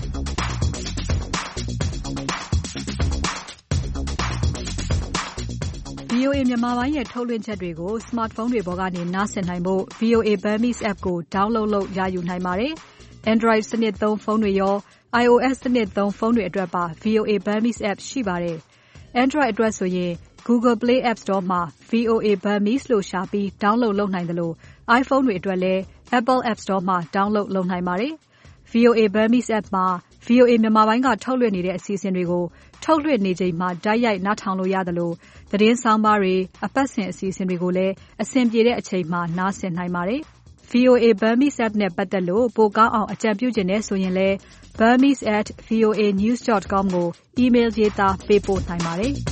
ဗီအိုအေ မြန်မာပိုင်းရဲ့ထုတ်လွှင့်ချက်တွေကို smartphone တွေပေါ်ကနေနားဆင်နိုင်ဖို့ ဗီအိုအေ Burmese app ကို download လုပ်ရယူနိုင်ပါတယ်။ Android စနစ်သုံးဖုန်းတွေရော iOS စနစ်သုံးဖုန်းတွေအတွက်ပါ ဗီအိုအေ Burmese app ရှိပါတယ်။ Android အတွက်ဆိုရင် Google Play App Store မှာ ဗီအိုအေ Burmese လို့ရှာပြီး download လုပ်နိုင်တယ်လို့ iPhone တွေအတွက်လည်း Apple App Store မှာ download လုပ်နိုင်ပါတယ်။ ဗီအိုအေ Burmese app မှာ ဗီအိုအေ မြန်မာပိုင်းကထုတ်လွှင့်နေတဲ့အစီအစဉ်တွေကိုထုတ်လွှင့်နေချိန်မှာတိုက်ရိုက်နားထောင်လို့ရတယ်လို့သတင်းဆောင်ပါတွေအပတ်စဉ်အစီအစဉ်တွေကိုလည်းအဆင်ပြေတဲ့အချိန်မှာနားဆင်နိုင်ပါတယ်။ ဗီအိုအေ Burmese app နဲ့ပတ်သက်လို့ပိုကောင်းအောင်အကြံပြုချင်တဲ့ဆိုရင်လည်း burmese at v o a news dot com ကို email ရေးသားပေးပို့နိုင်ပါတယ်။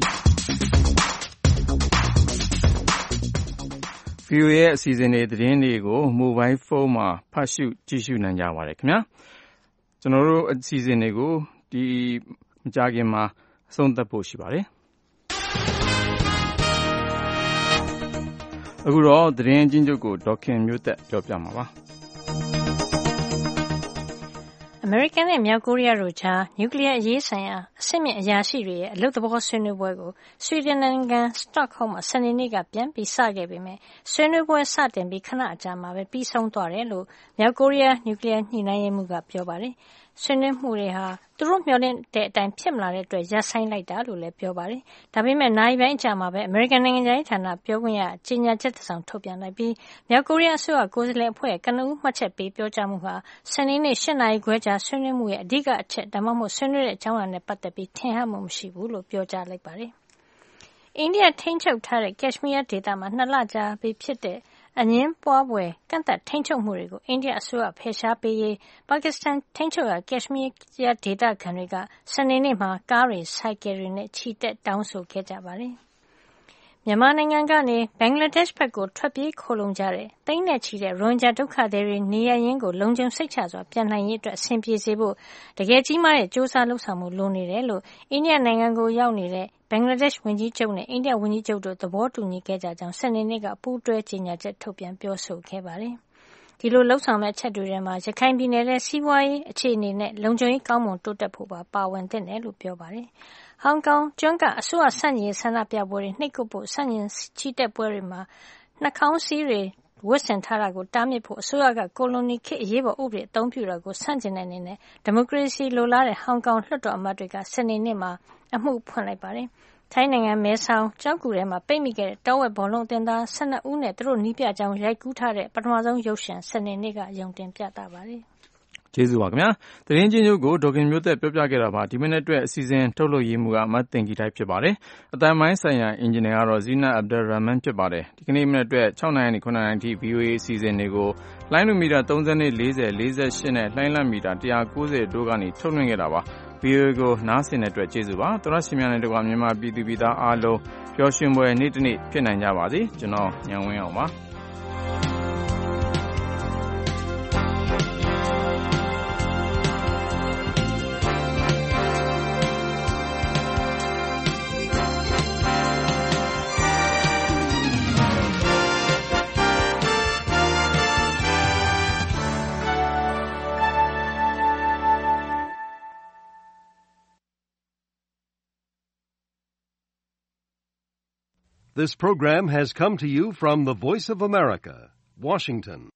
ဗီအိုအေရဲ့အစီအစဉ်တွေသတင်းတွေကို mobile phone မှာဖတ်ရှုကြည့်ရှုနိုင်ကြပါတယ်ခင်ဗျာကျွန်တော်တို့အစီအစဉ်တွေကိုဒီမကြခင်မှာအဆုံးသတ်ဖို့ရှိပါတယ်အခုတော့သတင်းချင်းချုပ်ကိုဒေါက်ခင်မျိုးသက်ပြောပြမှာပါအမေရိကန်နဲ့မြောက်ကိုရီးယားတို့ကြားနျူကလ িয়ার အရေးဆိုင်ရာအဆင့်မြင့်အရာရှိတွေရဲ့အလုပ်သဘောဆွေးနွေးပွဲကိုဆွီဒင်နိုင်ငံစတော့ဟုမ်းမှာစနေနေ့ကပြန်ပြီးစခဲ့ပေမဲ့ဆွေးနွေးပွဲစတင်ပြီးခဏအကြာမှာပဲပြီးဆုံးသွားတယ်လို့မြောက်ကိုရီးယားနျူကလ িয়ার ညှိနှိုင်းရေးမှူးကပြောပါတယ်ဆွေးနွေးမှုတွေဟာသူတို့မျှော်လင့်တဲ့အတိုင်းဖြစ်မလာတဲ့အတွက်ရပ်ဆိုင်းလိုက်တာလို့လည်းပြောပါတယ်။ဒါပေမဲ့နိုင်ပိုင်းအကြာမှာပဲအမေရိကန်နိုင်ငံခြားရေးဌာနပြောခွင့်ရကြေညာချက်တစ်စောင်ထုတ်ပြန်လိုက်ပြီးမြောက်ကိုရီးယားအစိုးရကိုယ်စားလှယ်အဖွဲ့ကနဦးမှတ်ချက်ပေးပြောကြားမှုဟာစနေနေ့၈နာရီခွဲကြာဆွေးနွေးမှုရဲ့အဓိကအချက်ဒါမှမဟုတ်ဆွေးနွေးတဲ့အကြောင်းအရာနဲ့ပတ်သက်ပြီးထင်ဟပ်မှုမရှိဘူးလို့ပြောကြားလိုက်ပါတယ်။အိန္ဒိယထိန်းချုပ်ထားတဲ့ကက်ရှမီးယားဒေသမှာနှစ်လကြာပြီးဖြစ်တဲ့အငင်းပွားပွဲကန့်သက်ထိန်းချုပ်မှုတွေကိုအိန္ဒိယအစိုးရဖယ်ရှားပေးရေးပါကစ္စတန်ထိန်းချုပ်ရာကက်ရှမီးယားဒေသခံတွေကစနေနေ့မှာကားတွေဆိုင်ကယ်တွေနဲ့ချီတက်တောင်းဆိုခဲ့ကြပါတယ်။မြန်မာနိုင်ငံကနေဘင်္ဂလားဒေ့ရှ်ဘက်ကိုထွက်ပြေးခိုလှုံကြတဲ့သိန်းနဲ့ချီတဲ့ရိုဟင်ဂျာဒုက္ခသည်တွေနေရပ်ရင်းကိုလုံခြုံစိတ်ချစွာပြန်နိုင်ရေးအတွက်အဆင်ပြေစေဖို့တကယ်ကြီးမားတဲ့စ조사လှုပ်ဆောင်မှုလိုနေတယ်လို့အိန္ဒိယနိုင်ငံကိုရောက်နေတဲ့ဘင်္ဂလားဒေ့ရှ်ဝန်ကြီးချုပ်နဲ့အိန္ဒိယဝန်ကြီးချုပ်တို့သဘောတူညီခဲ့ကြကြောင်းစနေနေ့ကပူးတွဲကြေညာချက်ထုတ်ပြန်ပြောဆိုခဲ့ပါတယ်။ဒီလိုလှုပ်ဆောင်မဲ့အချက်တွေထဲမှာရခိုင်ပြည်နယ်ရဲ့စီးပွားရေးအခြေအနေနဲ့လုံခြုံရေးကောင်းမွန်တိုးတက်ဖို့ပါပါဝင်သင့်တယ်လို့ပြောပါတယ်။ဟောင်ကောင်ကျွန်းကအစိုးရဆန့်ကျင်ဆန္ဒပြပွဲတွေနှိပ်ကွပ်ဖို့ဆန့်ကျင်ချီတက်ပွဲတွေမှာနှာခေါင်းစည်းတွေဝတ်ဆင်ထားတာကိုတားမြစ်ဖို့အစိုးရကကိုလိုနီခေတ်အရေးပေါ်ဥပဒေအသုံးပြုတာကိုဆန့်ကျင်တဲ့အနေနဲ့ဒီမိုကရေစီလိုလားတဲ့ဟောင်ကောင်လွှတ်တော်အမတ်တွေကစနေနေ့မှာအမှုဖွင့်လိုက်ပါတယ်။ထိုင်းနိုင်ငံမဲဆောင်းကျောက်ကူထဲမှာပိတ်မိခဲ့တဲ့တောဝက်ဘောလုံးအသင်းသား၁၂ဦးနဲ့သူတို့နီးပြကြောင်းရိုက်ကူးထားတဲ့ပထမဆုံးရုပ်ရှင်စနေနေ့ကရုံတင်ပြသပါတယ်။ကျေးဇူးပါခင်ဗျာ။သတင်းချင်းချုပ်ကိုဒေါက်ခင်မျိုးသက်ပြောပြခဲ့တာပါဒီမိနစ်အတွက်အစီအစဉ်ထုတ်လုပ်ရေးမှူးကမတ်တင်ကြီးတိုင်းဖြစ်ပါတယ်။အတန်မိုင်းဆိုင်ရာအင်ဂျင်နီယာကတော့ဇီနတ်အဗ်ဒယ်ရမန်ဖြစ်ပါတယ်။ဒီကနေ့မိနစ်အတွက်၆နာရီနဲ့၇နာရီထိ ဗီအိုအေ အစီအစဉ်တွေကိုလိုင်းလိုမီတာ၃၂ ၄၀ ၄၈နဲ့လိုင်းလတ်မီတာ၁၉၀တို့ကနေထုတ်လွှင့်ခဲ့တာပါ။ဗီအိုအေကိုနားဆင်တဲ့အတွက်ကျေးဇူးပါ။သောရရှင်များနဲ့တကွာမြန်မာပြည်သူပြည်သားအားလုံးပျော်ရွှင်ပွဲနေ့တစ်နေ့ဖြစ်နိုင်ကြပါစေ။ကျွန်တော်ညံဝင်းအောင်ပါ။ This program has come to you from the Voice of America, Washington.